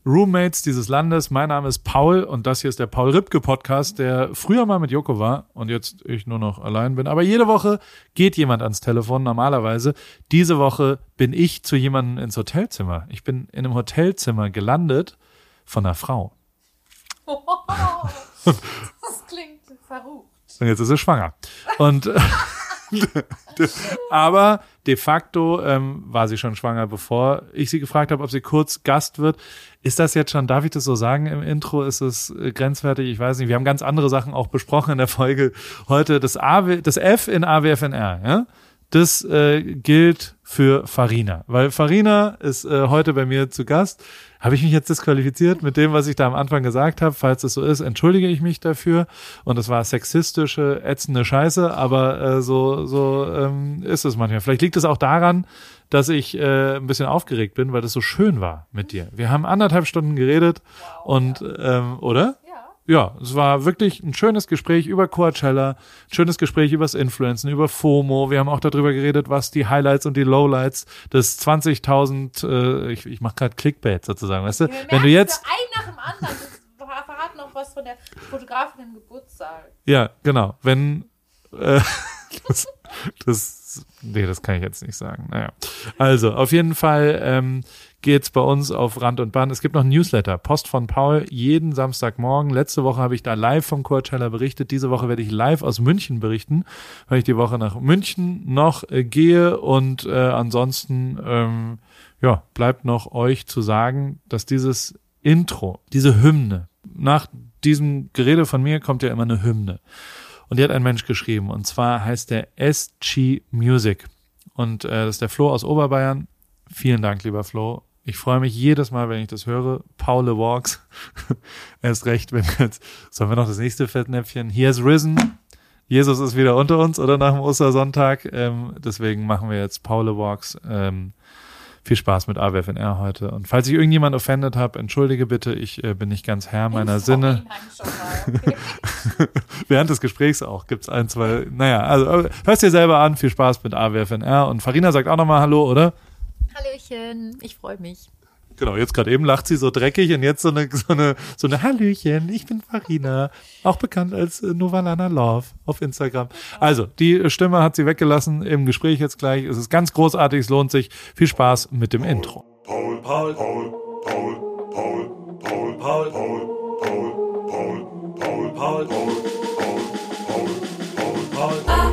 Roommates dieses Landes. Mein Name ist Paul und das hier ist der Paul-Ripke-Podcast, der früher mal mit Joko war und jetzt ich nur noch allein bin. Aber jede Woche geht jemand ans Telefon, normalerweise. Diese Woche bin ich zu jemandem ins Hotelzimmer. Ich bin in einem Hotelzimmer gelandet von einer Frau. Das klingt verrucht. Und jetzt ist sie schwanger. Und aber de facto war sie schon schwanger, bevor ich sie gefragt habe, ob sie kurz Gast wird. Ist das jetzt schon, darf ich das so sagen im Intro? Ist es grenzwertig? Ich weiß nicht. Wir haben ganz andere Sachen auch besprochen in der Folge heute. Das F in AWFNR, ja? Das gilt für Farina, weil Farina ist heute bei mir zu Gast. Habe ich mich jetzt disqualifiziert mit dem, was ich da am Anfang gesagt habe? Falls das so ist, entschuldige ich mich dafür. Und das war sexistische, ätzende Scheiße, aber so ist es manchmal. Vielleicht liegt es auch daran, dass ich ein bisschen aufgeregt bin, weil das so schön war mit dir. Wir haben 1,5 Stunden geredet und oder? Ja, es war wirklich ein schönes Gespräch über Coachella, ein schönes Gespräch übers Influencen, über FOMO. Wir haben auch darüber geredet, was die Highlights und die Lowlights des 20.000, ich mache gerade Clickbait sozusagen, weißt du? Wenn du jetzt ein nach dem anderen, das verraten noch was von der Fotografin im Geburtstag. Ja, genau. Wenn das kann ich jetzt nicht sagen. Naja. Also, auf jeden Fall geht's bei uns auf Rand und Band. Es gibt noch ein Newsletter, Post von Paul, jeden Samstagmorgen. Letzte Woche habe ich da live vom Coachella berichtet. Diese Woche werde ich live aus München berichten, weil ich die Woche nach München noch gehe. Und ansonsten bleibt noch euch zu sagen, dass dieses Intro, diese Hymne, nach diesem Gerede von mir kommt ja immer eine Hymne. Und die hat ein Mensch geschrieben. Und zwar heißt der SG Music. Und das ist der Flo aus Oberbayern. Vielen Dank, lieber Flo. Ich freue mich jedes Mal, wenn ich das höre. Paul Walks. Erst recht, wenn jetzt, sollen wir noch das nächste Fettnäpfchen? He has risen. Jesus ist wieder unter uns, oder nach dem Ostersonntag. Deswegen machen wir jetzt Paul Walks. Viel Spaß mit AWFNR heute. Und falls ich irgendjemand offended habe, entschuldige bitte, ich bin nicht ganz Herr meiner Sinne. Okay. Während des Gesprächs auch gibt's ein, zwei, also hörst dir selber an, viel Spaß mit AWFNR. Und Farina sagt auch nochmal Hallo, oder? Hallöchen, ich freue mich. Genau, jetzt gerade eben lacht sie so dreckig und jetzt so eine Hallöchen, ich bin Farina, auch bekannt als Novalana Love auf Instagram. Also, die Stimme hat sie weggelassen im Gespräch jetzt gleich. Es ist ganz großartig, es lohnt sich. Viel Spaß mit dem Intro. Paul, Paul, Paul, Paul, Paul, Paul, Paul, Paul, Paul, Paul, Paul, Paul, Paul, Paul, Paul, Paul, Paul.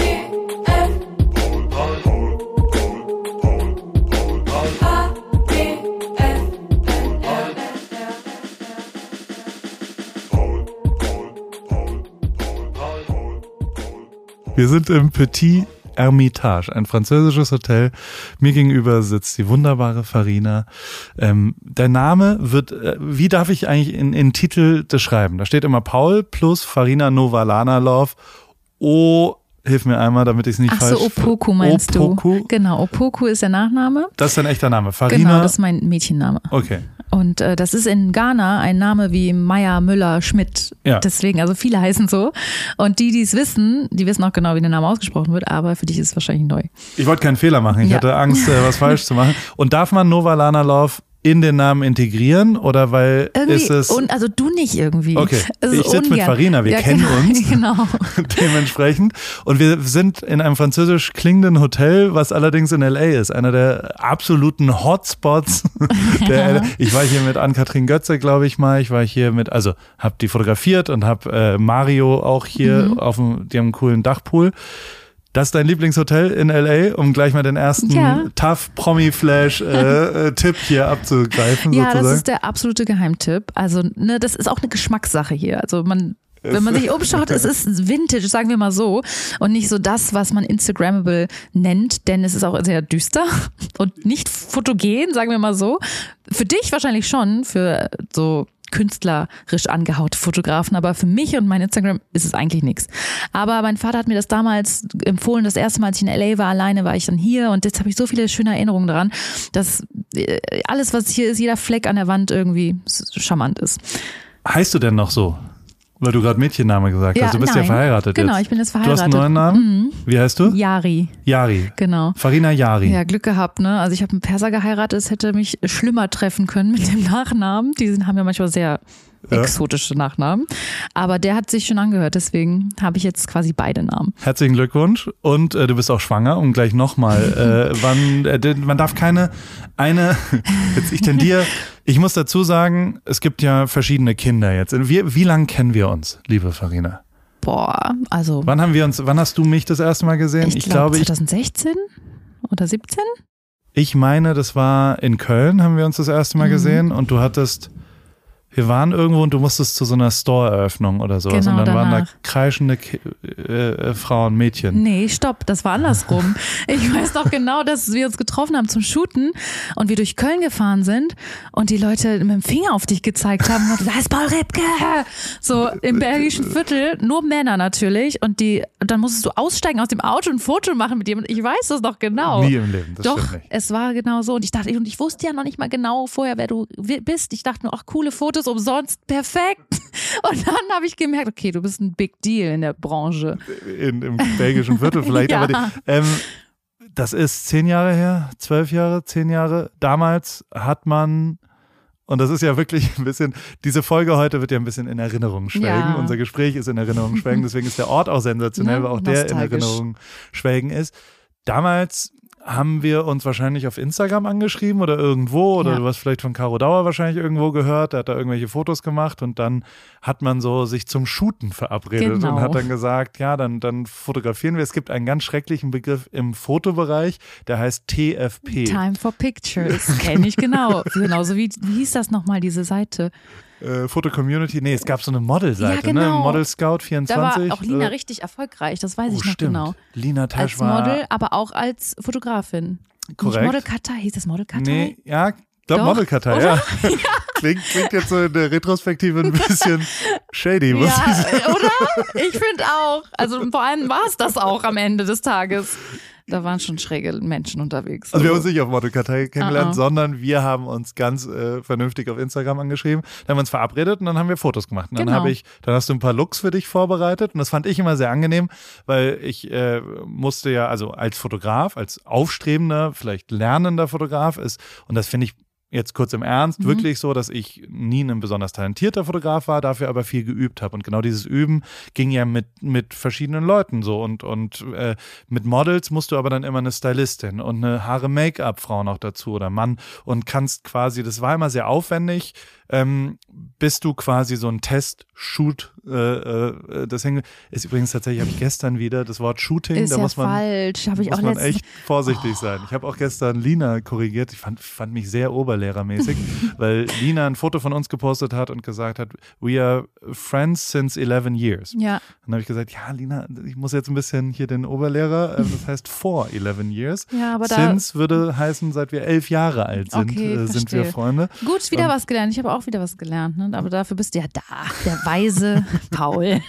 Wir sind im Petit Hermitage, ein französisches Hotel. Mir gegenüber sitzt die wunderbare Farina. Der Name wird, wie darf ich eigentlich in Titel das schreiben? Da steht immer Paul plus Farina Novalana Love. Hilf mir einmal, damit ich es nicht falsch... Ach so, Opoku meinst Opoku? du. Genau, Opoku ist der Nachname. Das ist dein echter Name. Farina? Genau, das ist mein Mädchenname. Okay. Und das ist in Ghana ein Name wie Meier, Müller, Schmidt. Ja. Deswegen, also viele heißen so. Und die es wissen, die wissen auch genau, wie der Name ausgesprochen wird, aber für dich ist es wahrscheinlich neu. Ich wollte keinen Fehler machen. Ich hatte Angst, was falsch zu machen. Und darf man Novalana Love in den Namen integrieren oder weil irgendwie, ist es... also du nicht irgendwie. Okay, also ich sitze mit Farina, wir kennen uns Genau. dementsprechend und wir sind in einem französisch klingenden Hotel, was allerdings in L.A. ist, einer der absoluten Hotspots. Ich war hier mit Ann-Kathrin Götze, glaube ich mal, habe die fotografiert und habe Mario auch hier die haben einen coolen Dachpool. Das ist dein Lieblingshotel in L.A., um gleich mal den ersten Tough-Promi-Flash-Tipp hier abzugreifen, ja, sozusagen. Das ist der absolute Geheimtipp. Also, das ist auch eine Geschmackssache hier. Also wenn man sich umschaut, es ist Vintage, sagen wir mal so. Und nicht so das, was man Instagrammable nennt, denn es ist auch sehr düster und nicht fotogen, sagen wir mal so. Für dich wahrscheinlich schon, für so künstlerisch angehaute Fotografen, aber für mich und mein Instagram ist es eigentlich nichts. Aber mein Vater hat mir das damals empfohlen, das erste Mal, als ich in LA war, alleine war ich dann hier und jetzt habe ich so viele schöne Erinnerungen daran, dass alles, was hier ist, jeder Fleck an der Wand irgendwie charmant ist. Heißt du denn noch so? Weil du gerade Mädchenname gesagt hast. Du bist ja verheiratet genau, jetzt. Ich bin jetzt verheiratet. Du hast einen neuen Namen? Wie heißt du? Yari. Yari. Genau. Farina Yari. Ja, Glück gehabt, ne? Also ich habe einen Perser geheiratet, es hätte mich schlimmer treffen können mit dem Nachnamen. Haben ja manchmal sehr exotische Nachnamen. Aber der hat sich schon angehört, deswegen habe ich jetzt quasi beide Namen. Herzlichen Glückwunsch. Und du bist auch schwanger. Und gleich nochmal, man darf ich muss dazu sagen, es gibt ja verschiedene Kinder jetzt. Wie lange kennen wir uns, liebe Farina? Boah, also. Wann hast du mich das erste Mal gesehen? Ich glaube 2016 oder 17? Ich meine, das war in Köln, haben wir uns das erste Mal gesehen. Und wir waren irgendwo und du musstest zu so einer Store-Eröffnung oder sowas. Genau, und dann danach. waren da kreischende Frauen, Mädchen. Nee, stopp, das war andersrum. Ich weiß noch genau, dass wir uns getroffen haben zum Shooten und wir durch Köln gefahren sind und die Leute mit dem Finger auf dich gezeigt haben und da ist Paul Ripke. So im Bergischen Viertel, nur Männer natürlich und dann musstest du aussteigen aus dem Auto und ein Foto machen mit jemandem. Ich weiß das noch genau. Nie im Leben, das Doch, stimmt nicht. es war genau so und ich wusste ja noch nicht mal genau vorher, wer du bist. Ich dachte nur, ach, coole Fotos umsonst, perfekt. Und dann habe ich gemerkt, okay, du bist ein Big Deal in der Branche. Im Belgischen Viertel vielleicht, ja. Aber das ist 10 Jahre her, 12 Jahre, 10 Jahre. Damals hat man, und das ist ja wirklich ein bisschen, diese Folge heute wird ja ein bisschen in Erinnerung schwelgen. Ja. Unser Gespräch ist in Erinnerung schwelgen, deswegen ist der Ort auch sensationell, weil auch der in nostalgisch. Erinnerung schwelgen ist. Damals haben wir uns wahrscheinlich auf Instagram angeschrieben oder irgendwo oder du hast vielleicht von Caro Dauer wahrscheinlich irgendwo gehört, der hat da irgendwelche Fotos gemacht und dann hat man so sich zum Shooten verabredet und hat dann gesagt, ja, dann fotografieren wir. Es gibt einen ganz schrecklichen Begriff im Fotobereich, der heißt TFP. Time for Pictures, kenne ich genau. Genauso wie hieß das nochmal, diese Seite? Foto-Community, nee, es gab so eine Model-Seite, ja, genau. ne? Model Scout 24. Da war auch Lina richtig erfolgreich, das weiß ich noch stimmt. genau. Lina Tasch als war Model, aber auch als Fotografin. korrekt. Nicht Model-Kartei, hieß das Model-Kartei? Nee, ja, ich glaube Model-Kartei, ja. Klingt jetzt so in der Retrospektive ein bisschen shady, muss ich sagen. Oder? Ich finde auch. Also vor allem war es das auch am Ende des Tages. Da waren schon schräge Menschen unterwegs. Also wir haben uns nicht auf Model-Kartei kennengelernt, sondern wir haben uns ganz vernünftig auf Instagram angeschrieben. Dann haben wir uns verabredet und dann haben wir Fotos gemacht. Und dann hast du ein paar Looks für dich vorbereitet und das fand ich immer sehr angenehm, weil ich musste ja, also als Fotograf, als aufstrebender, vielleicht lernender Fotograf und das finde ich jetzt kurz im Ernst, wirklich so, dass ich nie ein besonders talentierter Fotograf war, dafür aber viel geübt habe. Und genau dieses Üben ging ja mit verschiedenen Leuten so. Und mit Models musst du aber dann immer eine Stylistin und eine Haare-Make-up-Frau noch dazu oder Mann und kannst quasi, das war immer sehr aufwendig, bis du quasi so ein Test-Shoot, das ist übrigens tatsächlich, habe ich gestern wieder das Wort Shooting, ist da ja muss man, falsch. Habe ich muss auch man echt vorsichtig sein. Ich habe auch gestern Lina korrigiert, ich fand mich sehr oberlehrermäßig, weil Lina ein Foto von uns gepostet hat und gesagt hat, we are friends since 11 years. Ja. Dann habe ich gesagt, ja Lina, ich muss jetzt ein bisschen hier den Oberlehrer, das heißt for 11 years. Ja, aber since würde heißen, seit wir 11 Jahre alt sind, sind wir Freunde. Gut, wieder was gelernt. Ich habe auch wieder was gelernt, ne? Aber dafür bist du ja da, der weise Paul.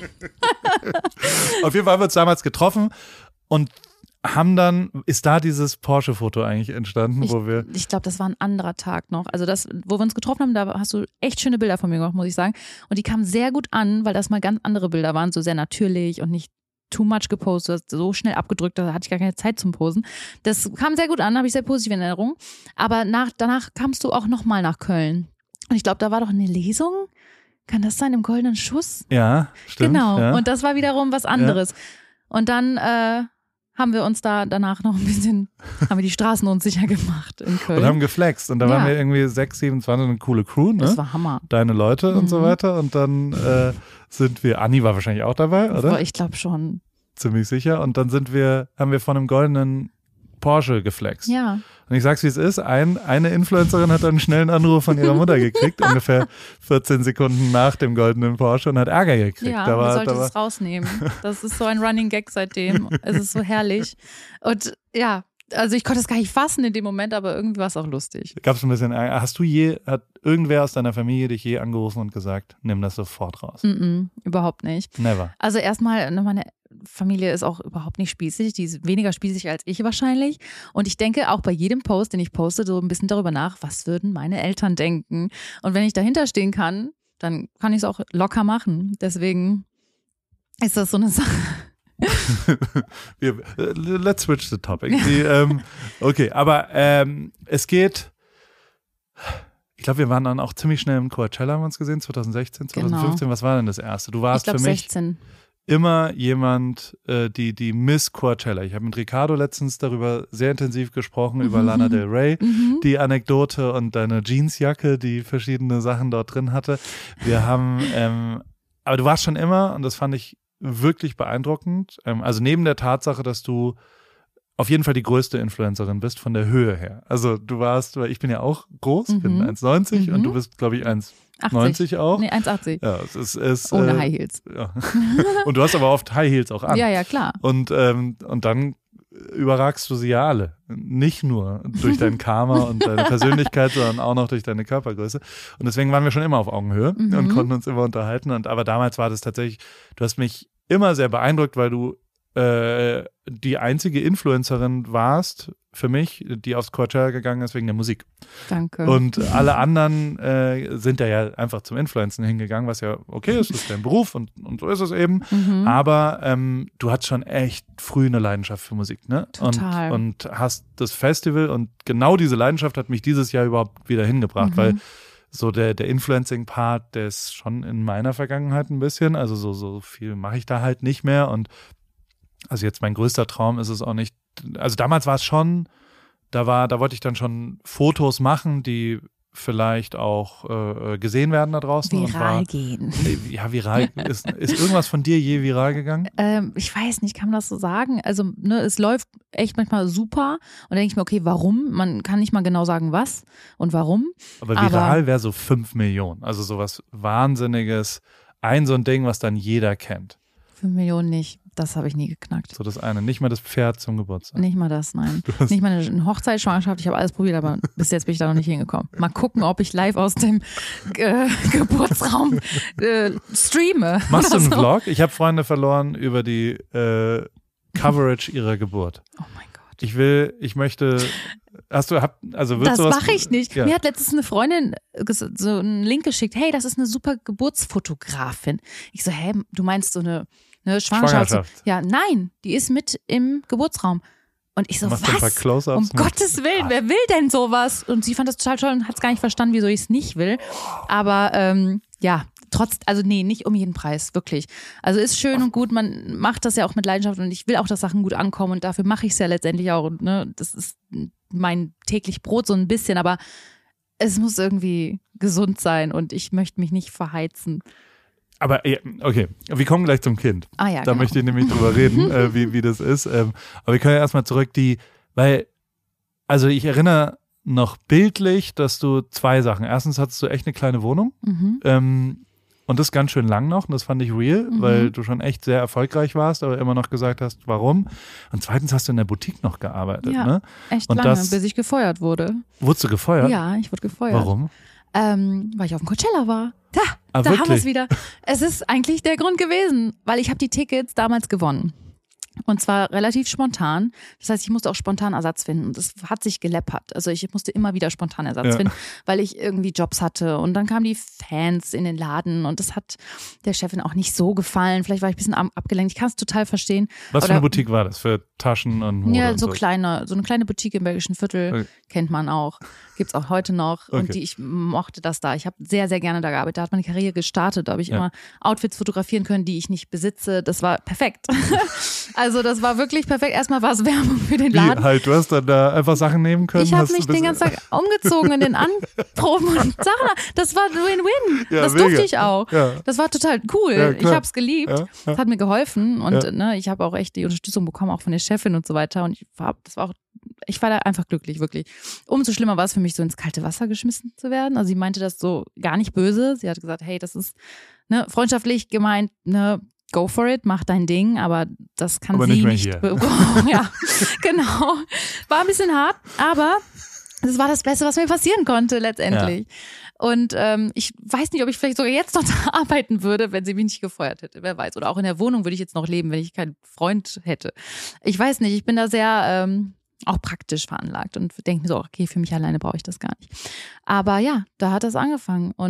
Auf jeden Fall haben wir uns damals getroffen und ist da dieses Porsche-Foto eigentlich entstanden, Ich glaube, das war ein anderer Tag noch. Also das, wo wir uns getroffen haben, da hast du echt schöne Bilder von mir gemacht, muss ich sagen. Und die kamen sehr gut an, weil das mal ganz andere Bilder waren, so sehr natürlich und nicht too much gepostet, so schnell abgedrückt, da hatte ich gar keine Zeit zum Posen. Das kam sehr gut an, habe ich sehr positive Erinnerungen. Aber danach kamst du auch nochmal nach Köln. Und ich glaube, da war doch eine Lesung. Kann das sein, im Goldenen Schuss? Ja, stimmt. Genau, ja. und das war wiederum was anderes. Ja. Und dann haben wir uns danach noch haben wir die Straßen unsicher gemacht in Köln. Und haben geflext. Und da waren wir irgendwie 6, 27, eine coole Crew, ne? Das war Hammer. Deine Leute und so weiter. Und dann Anni war wahrscheinlich auch dabei, oder? Ich glaube schon. Ziemlich sicher. Und dann haben wir von einem goldenen Porsche geflext. Ja. Und ich sag's, wie es ist, eine Influencerin hat dann einen schnellen Anruf von ihrer Mutter gekriegt, ungefähr 14 Sekunden nach dem goldenen Porsche und hat Ärger gekriegt. Ja, man sollte es rausnehmen. Das ist so ein Running Gag seitdem. Es ist so herrlich. Und ja, also ich konnte es gar nicht fassen in dem Moment, aber irgendwie war es auch lustig. Gab's ein bisschen Ärger? Hat irgendwer aus deiner Familie dich je angerufen und gesagt, nimm das sofort raus? Überhaupt nicht. Never. Also erstmal, meine Familie ist auch überhaupt nicht spießig, die ist weniger spießig als ich wahrscheinlich und ich denke auch bei jedem Post, den ich poste, so ein bisschen darüber nach, was würden meine Eltern denken und wenn ich dahinter stehen kann, dann kann ich es auch locker machen. Deswegen ist das so eine Sache. Let's switch the topic. Okay, aber es geht, ich glaube, wir waren dann auch ziemlich schnell im Coachella, haben wir uns gesehen, 2016, 2015. Genau. Was war denn das erste? Du warst für mich 16. Immer jemand, die Miss Coachella. Ich habe mit Ricardo letztens darüber sehr intensiv gesprochen, über Lana Del Rey, die Anekdote und deine Jeansjacke, die verschiedene Sachen dort drin hatte. Wir haben, aber du warst schon immer, und das fand ich wirklich beeindruckend, also neben der Tatsache, dass du auf jeden Fall die größte Influencerin bist von der Höhe her. Also du warst, weil ich bin ja auch groß, bin 1,90 und du bist, glaube ich, 1,90 auch. Nee, 1,80. Ja, es ist ohne High Heels. Ja. Und du hast aber oft High Heels auch an. Ja, klar. Und dann überragst du sie ja alle. Nicht nur durch dein Karma und deine Persönlichkeit, sondern auch noch durch deine Körpergröße. Und deswegen waren wir schon immer auf Augenhöhe und konnten uns immer unterhalten. Aber damals war das tatsächlich, du hast mich immer sehr beeindruckt, weil du die einzige Influencerin warst für mich, die aufs Coachella gegangen ist wegen der Musik. Danke. Und alle anderen sind da ja einfach zum Influencen hingegangen, was ja okay ist, das ist dein Beruf und so ist es eben. Aber du hattest schon echt früh eine Leidenschaft für Musik, ne? Total. Und hast das Festival und genau diese Leidenschaft hat mich dieses Jahr überhaupt wieder hingebracht, weil so der Influencing-Part, der ist schon in meiner Vergangenheit ein bisschen, also so viel mache ich da halt nicht mehr und also jetzt mein größter Traum ist es auch nicht, also damals war es schon, da wollte ich dann schon Fotos machen, die vielleicht auch gesehen werden da draußen. Viral gehen. Ja, viral. Ist irgendwas von dir je viral gegangen? Ich weiß nicht, kann man das so sagen? Also es läuft echt manchmal super und dann denke ich mir, okay, warum? Man kann nicht mal genau sagen, was und warum. Aber viral wäre so 5 Millionen, also sowas Wahnsinniges, so ein Ding, was dann jeder kennt. 5 Millionen nicht, das habe ich nie geknackt. So das eine, nicht mal das Pferd zum Geburtstag. Nicht mal das, nein. Nicht mal eine Hochzeitsschwangerschaft, ich habe alles probiert, aber bis jetzt bin ich da noch nicht hingekommen. Mal gucken, ob ich live aus dem Geburtsraum streame. Machst du einen Vlog? Ich habe Freunde verloren über die Coverage ihrer Geburt. Oh mein Gott. Ich möchte, das mache ich nicht. Ja. Mir hat letztens eine Freundin so einen Link geschickt, hey, das ist eine super Geburtsfotografin. Ich so, hä, du meinst so eine Schwangerschaft? Ja, nein, die ist mit im Geburtsraum. Und ich so, was? Um Gottes Willen, wer will denn sowas? Und sie fand das total toll und hat es gar nicht verstanden, wieso ich es nicht will. Aber nicht um jeden Preis, wirklich. Also ist schön und gut, man macht das ja auch mit Leidenschaft und ich will auch, dass Sachen gut ankommen und dafür mache ich es ja letztendlich auch. Und, ne, das ist mein täglich Brot so ein bisschen, aber es muss irgendwie gesund sein und ich möchte mich nicht verheizen. Aber okay, wir kommen gleich zum Kind. Da genau. möchte ich nämlich drüber reden, wie das ist. Aber wir können ja erstmal zurück, also ich erinnere noch bildlich, dass du 2 Sachen. Erstens hattest du echt eine kleine Wohnung. Und das ganz schön lang noch. Und das fand ich real, weil du schon echt sehr erfolgreich warst, aber immer noch gesagt hast, warum. Und zweitens hast du in der Boutique noch gearbeitet. Ja, ne? Echt und lange, bis ich gefeuert wurde. Wurdest du gefeuert? Ja, ich wurde gefeuert. Warum? Weil ich auf dem Coachella war. Da haben wir es wieder. Es ist eigentlich der Grund gewesen, weil ich habe die Tickets damals gewonnen. Und zwar relativ spontan. Das heißt, ich musste auch spontan Ersatz finden. Und das hat sich geleppert. Also ich musste immer wieder spontan Ersatz finden, weil ich irgendwie Jobs hatte. Und dann kamen die Fans in den Laden und das hat der Chefin auch nicht so gefallen. Vielleicht war ich ein bisschen abgelenkt. Ich kann es total verstehen. Was für eine Boutique war das? Für Taschen und Mode? Ja, und so eine kleine Boutique im Belgischen Viertel. Kennt man auch. Gibt's auch heute noch. Okay. Und ich mochte das da. Ich habe sehr, sehr gerne da gearbeitet. Da hat meine Karriere gestartet. Da habe ich immer Outfits fotografieren können, die ich nicht besitze. Das war perfekt. Also das war wirklich perfekt. Erstmal war es Werbung für den Laden. Du hast dann da einfach Sachen nehmen können? Ich habe mich den ganzen Tag umgezogen in den Anproben und Sachen. Das war Win-Win. Ja, das durfte ich auch. Ja. Das war total cool. Ja, ich habe es geliebt. Ja. Das hat mir geholfen. Und ich habe auch echt die Unterstützung bekommen, auch von der Chefin und so weiter. Und ich war da einfach glücklich, wirklich. Umso schlimmer war es für mich, so ins kalte Wasser geschmissen zu werden. Also sie meinte das so gar nicht böse. Sie hat gesagt, hey, das ist freundschaftlich gemeint, go for it, mach dein Ding, aber das kann aber sie nicht. Ja, genau. War ein bisschen hart, aber das war das Beste, was mir passieren konnte letztendlich. Ja. Und ich weiß nicht, ob ich vielleicht sogar jetzt noch da arbeiten würde, wenn sie mich nicht gefeuert hätte, wer weiß. Oder auch in der Wohnung würde ich jetzt noch leben, wenn ich keinen Freund hätte. Ich weiß nicht, ich bin da sehr auch praktisch veranlagt und denke mir so, okay, für mich alleine brauche ich das gar nicht. Aber ja, da hat das angefangen und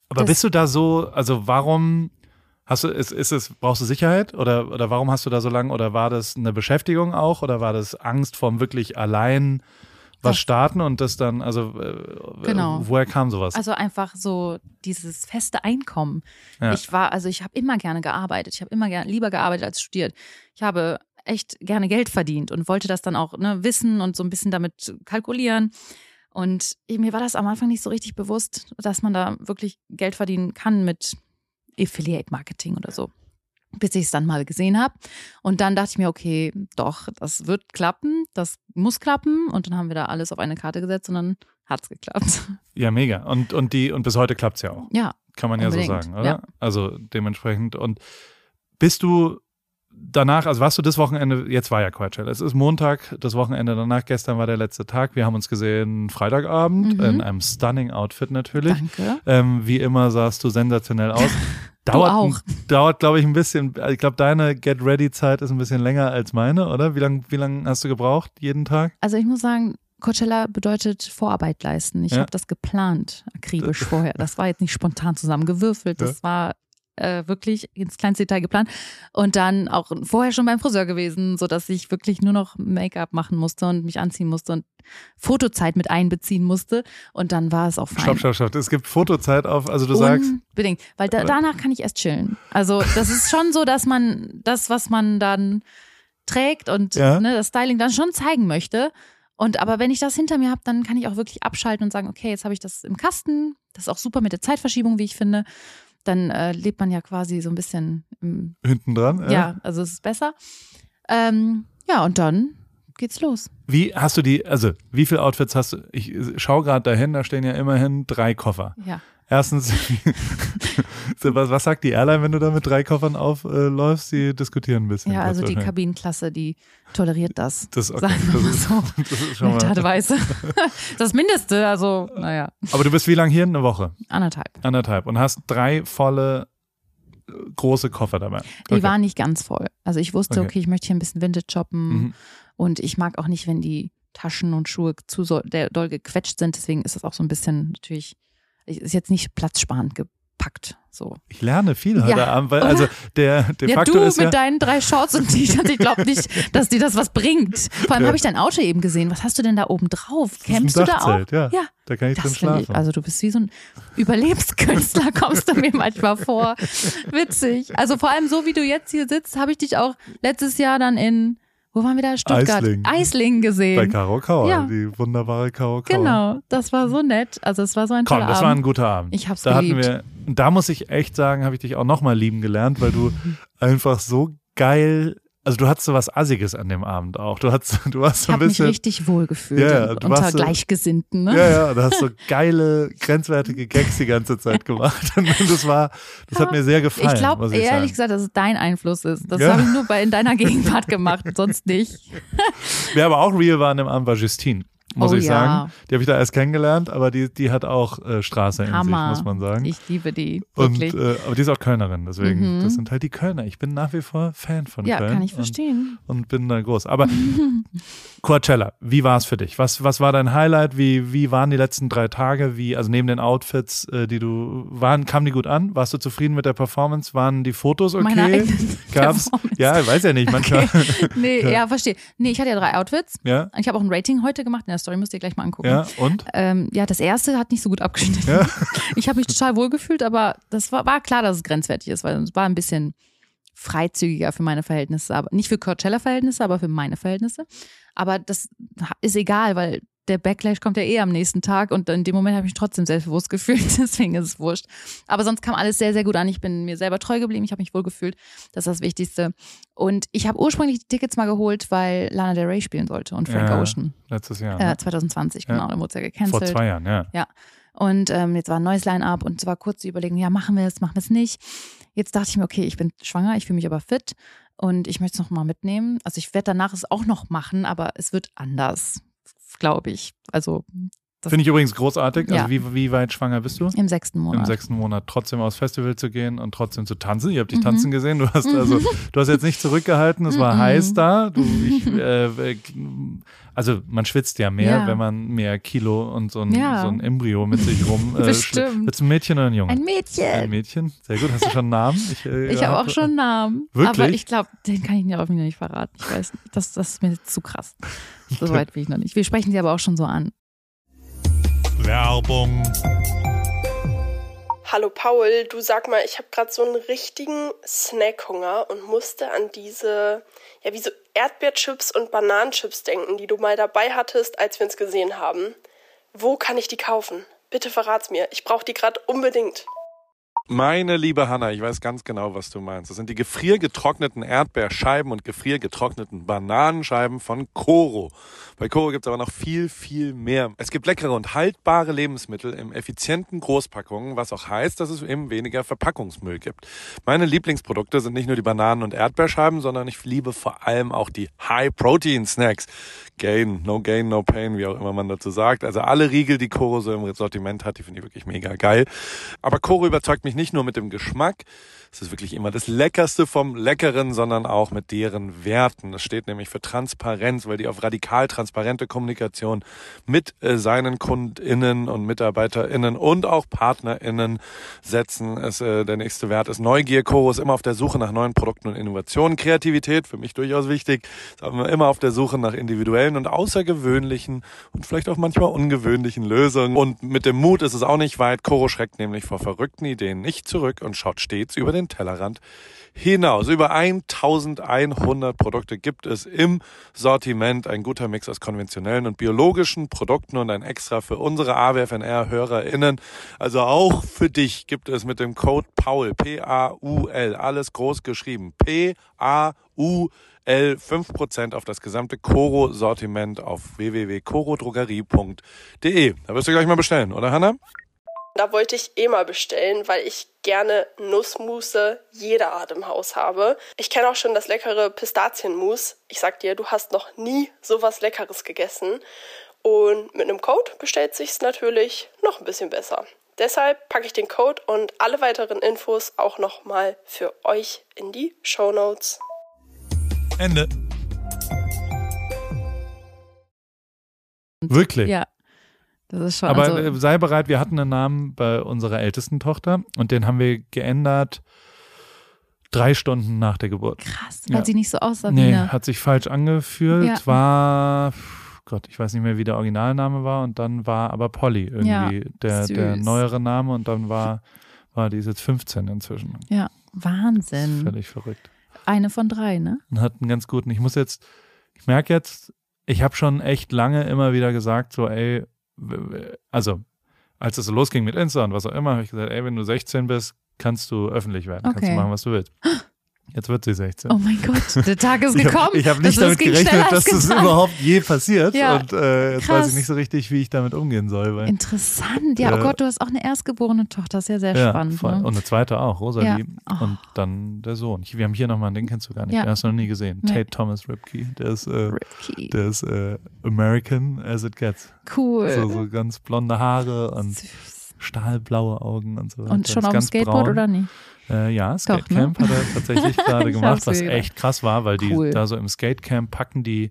Aber bist du da so, also warum brauchst du Sicherheit oder warum hast du da so lange, oder war das eine Beschäftigung auch oder war das Angst vorm wirklich allein was starten und das dann, also Genau. Woher kam sowas? Also einfach so dieses feste Einkommen. Ja. Ich habe immer gerne gearbeitet. Ich habe immer lieber gearbeitet als studiert. Ich habe echt gerne Geld verdient und wollte das dann auch wissen und so ein bisschen damit kalkulieren. Und mir war das am Anfang nicht so richtig bewusst, dass man da wirklich Geld verdienen kann mit Affiliate-Marketing oder so. Bis ich es dann mal gesehen habe. Und dann dachte ich mir, okay, doch, das wird klappen, das muss klappen. Und dann haben wir da alles auf eine Karte gesetzt und dann hat es geklappt. Ja, mega. Und bis heute klappt es ja auch. Ja. Kann man unbedingt. Ja so sagen, oder? Ja. Also dementsprechend. Und bist du danach, also warst du das Wochenende, jetzt war ja Coachella, es ist Montag, das Wochenende danach, gestern war der letzte Tag, wir haben uns gesehen Freitagabend in einem stunning Outfit natürlich. Danke. Wie immer sahst du sensationell aus. Dauert, glaube ich, ein bisschen, ich glaube, deine Get-Ready-Zeit ist ein bisschen länger als meine, oder? Wie lang hast du gebraucht jeden Tag? Also ich muss sagen, Coachella bedeutet Vorarbeit leisten. Ich habe das geplant, akribisch vorher. Das war jetzt nicht spontan zusammengewürfelt, das war wirklich ins kleinste Detail geplant und dann auch vorher schon beim Friseur gewesen, sodass ich wirklich nur noch Make-up machen musste und mich anziehen musste und Fotozeit mit einbeziehen musste und dann war es auch fein. Stopp. Es gibt Fotozeit also du sagst. Unbedingt, weil danach kann ich erst chillen. Also das ist schon so, dass man das, was man dann trägt und das Styling dann schon zeigen möchte. Aber wenn ich das hinter mir habe, dann kann ich auch wirklich abschalten und sagen, okay, jetzt habe ich das im Kasten. Das ist auch super mit der Zeitverschiebung, wie ich finde. Dann lebt man ja quasi so ein bisschen hinten dran. Ja, also es ist besser. Und dann geht's los. Wie viele Outfits hast du? Ich schaue gerade dahin, da stehen ja immerhin 3 Koffer. Ja. Erstens, was sagt die Airline, wenn du da mit 3 Koffern aufläufst? Die diskutieren ein bisschen. Ja, also die Kabinenklasse, die toleriert das. Das ist okay. Sagen wir so. Das ist schon mal. Art und Weise. Das Mindeste, also naja. Aber du bist wie lange hier? Eine Woche? 1,5. 1,5 und hast 3 volle große Koffer dabei. Die waren nicht ganz voll. Also ich wusste, okay, ich möchte hier ein bisschen Vintage shoppen und ich mag auch nicht, wenn die Taschen und Schuhe zu doll gequetscht sind. Deswegen ist das auch so ein bisschen natürlich, ist jetzt nicht platzsparend gepackt. So. Ich lerne viel heute Abend, weil also der Faktor ist du mit deinen 3 Shorts und T-Shirts, ich glaube nicht, dass dir das was bringt. Vor allem habe ich dein Auto eben gesehen. Was hast du denn da oben drauf? Campst du da auch? Ja, da kann ich drin schlafen. Also du bist wie so ein Überlebenskünstler, kommst du mir manchmal vor. Witzig. Also vor allem so, wie du jetzt hier sitzt, habe ich dich auch letztes Jahr dann wo waren wir da? Stuttgart. Eislingen gesehen. Bei Caro Kauer, ja. Die wunderbare Caro Kauer. Genau, das war so nett. Also es war so ein toller Abend. Das war ein guter Abend. Ich hab's da geliebt. Da muss ich echt sagen, habe ich dich auch nochmal lieben gelernt, weil du einfach so geil, also du hattest so was Assiges an dem Abend auch. Du warst so ein bisschen. Ich habe mich richtig wohl gefühlt unter Gleichgesinnten. Ne? Ja, du hast so geile, grenzwertige Gags die ganze Zeit gemacht. Und das hat mir sehr gefallen. Ich glaube ehrlich gesagt, dass es dein Einfluss ist. Das habe ich nur in deiner Gegenwart gemacht, sonst nicht. Wer aber auch real war an dem Abend, war Justine. Muss ich sagen. Die habe ich da erst kennengelernt, aber die hat auch Straße in sich, muss man sagen. Ich liebe die, wirklich. Aber die ist auch Kölnerin, deswegen, das sind halt die Kölner. Ich bin nach wie vor Fan von Köln. Ja, kann ich verstehen. Und bin da groß. Aber Coachella, wie war es für dich? Was war dein Highlight? Wie waren die letzten 3 Tage? Also neben den Outfits, kamen die gut an? Warst du zufrieden mit der Performance? Waren die Fotos okay? Meine eigenen Gab's? Ja, ich weiß ja nicht, manchmal. Okay. Nee, verstehe. Nee, ich hatte ja 3 Outfits. Ja. Ich habe auch ein Rating heute gemacht in der Story, müsst ihr gleich mal angucken. Ja, und? Das erste hat nicht so gut abgeschnitten. Ja. Ich habe mich total wohl gefühlt, aber das war klar, dass es grenzwertig ist, weil es war ein bisschen freizügiger für meine Verhältnisse, aber nicht für Coachella-Verhältnisse, aber für meine Verhältnisse. Aber das ist egal, weil der Backlash kommt ja am nächsten Tag und in dem Moment habe ich mich trotzdem selbstbewusst gefühlt, deswegen ist es wurscht. Aber sonst kam alles sehr, sehr gut an. Ich bin mir selber treu geblieben, ich habe mich wohl gefühlt, das ist das Wichtigste. Und ich habe ursprünglich die Tickets mal geholt, weil Lana Del Rey spielen sollte und Frank Ocean. Letztes Jahr. Ne? 2020, genau, dann wurde es ja gecancelt. Vor 2 Jahren, ja. Ja. Und jetzt war ein neues Line-Up und es war kurz zu überlegen, machen wir es nicht. Jetzt dachte ich mir, okay, ich bin schwanger, ich fühle mich aber fit und ich möchte es nochmal mitnehmen. Also ich werde danach es auch noch machen, aber es wird anders, glaube ich. Also Finde ich übrigens großartig. Ja. Also wie weit schwanger bist du? Im 6. Monat. Im 6. Monat trotzdem aufs Festival zu gehen und trotzdem zu tanzen. Ihr habt dich tanzen gesehen. Du hast jetzt nicht zurückgehalten. Es war heiß da. Also man schwitzt ja mehr, wenn man mehr Kilo und so ein Embryo mit sich rum. Bestimmt. Willst du ein Mädchen oder ein Junge? Ein Mädchen. Ein Mädchen. Sehr gut. Hast du schon einen Namen? Ich habe auch schon einen Namen. Wirklich? Aber ich glaube, den kann ich mir auch noch nicht verraten. Ich weiß nicht. Das ist mir zu krass. So weit bin ich noch nicht. Wir sprechen sie aber auch schon so an. Werbung. Hallo Paul, du, sag mal, ich habe gerade so einen richtigen Snackhunger und musste an diese, wie so Erdbeerchips und Bananenchips denken, die du mal dabei hattest, als wir uns gesehen haben. Wo kann ich die kaufen? Bitte verrat's mir, ich brauche die gerade unbedingt. Meine liebe Hanna, ich weiß ganz genau, was du meinst. Das sind die gefriergetrockneten Erdbeerscheiben und gefriergetrockneten Bananenscheiben von Koro. Bei Koro gibt es aber noch viel, viel mehr. Es gibt leckere und haltbare Lebensmittel in effizienten Großpackungen, was auch heißt, dass es eben weniger Verpackungsmüll gibt. Meine Lieblingsprodukte sind nicht nur die Bananen- und Erdbeerscheiben, sondern ich liebe vor allem auch die High-Protein-Snacks. No gain, no pain, wie auch immer man dazu sagt. Also alle Riegel, die Koro so im Sortiment hat, die finde ich wirklich mega geil. Aber Koro überzeugt mich nicht nur mit dem Geschmack, es ist wirklich immer das Leckerste vom Leckeren, sondern auch mit deren Werten. Das steht nämlich für Transparenz, weil die auf radikal transparente Kommunikation mit seinen KundInnen und MitarbeiterInnen und auch PartnerInnen setzen. Der nächste Wert ist Neugier. Koro ist immer auf der Suche nach neuen Produkten und Innovationen. Kreativität, für mich durchaus wichtig, ist aber immer auf der Suche nach individuellen und außergewöhnlichen und vielleicht auch manchmal ungewöhnlichen Lösungen. Und mit dem Mut ist es auch nicht weit. Koro schreckt nämlich vor verrückten Ideen nicht zurück und schaut stets über den Tellerrand hinaus. Über 1100 Produkte gibt es im Sortiment. Ein guter Mix aus konventionellen und biologischen Produkten und ein Extra für unsere AWFNR-HörerInnen. Also auch für dich gibt es mit dem Code PAUL, P-A-U-L, alles groß geschrieben, P-A-U-L, 5% auf das gesamte Koro-Sortiment auf www.korodrogerie.de. Da wirst du gleich mal bestellen, oder Hanna? Da wollte ich mal bestellen, weil ich gerne Nussmusse jeder Art im Haus habe. Ich kenne auch schon das leckere Pistazienmus. Ich sag dir, du hast noch nie sowas Leckeres gegessen. Und mit einem Code bestellt sich's natürlich noch ein bisschen besser. Deshalb packe ich den Code und alle weiteren Infos auch nochmal für euch in die Shownotes. Ende. Wirklich? Ja. Das ist schon. Aber sei bereit, wir hatten einen Namen bei unserer ältesten Tochter und den haben wir geändert 3 Stunden nach der Geburt. Krass, weil sie nicht so aussah wie Nee, eine. hat sich falsch angefühlt. Ja. War, Gott, ich weiß nicht mehr, wie der Originalname war und dann war aber Polly irgendwie der neuere Name und dann war die ist jetzt 15 inzwischen. Ja, Wahnsinn. Völlig verrückt. Eine von 3, ne? Und hat einen ganz guten, ich merke jetzt, ich habe schon echt lange immer wieder gesagt, so ey, also als es so losging mit Insta und was auch immer, habe ich gesagt, ey, wenn du 16 bist, kannst du öffentlich werden, kannst du machen, was du willst. Jetzt wird sie 16. Oh mein Gott, der Tag ist gekommen. Ich habe nicht Das damit ging gerechnet, schneller dass als das gedacht. überhaupt je passiert. Ja, und jetzt krass. weiß ich nicht so richtig, wie ich damit umgehen soll. Weil, Interessant. Ja, oh Gott, du hast auch eine erstgeborene Tochter. Das ist ja sehr spannend. voll. Ne? Und eine zweite auch, Rosalie. Ja. Oh. Und dann der Sohn. Wir haben hier nochmal, den kennst du gar nicht. Ja. Den hast du noch nie gesehen. Nee. Tate Thomas Ripke. Der ist Ricky. American as it gets. Cool. So ganz blonde Haare und stahlblaue Augen und so weiter. Und schon Ist auf dem ganz Skateboard braun. oder nicht? Ja, Skatecamp ne? hat er tatsächlich gerade Ich gemacht, hab's was gesehen. echt krass war, weil die Cool. da so im Skatecamp packen die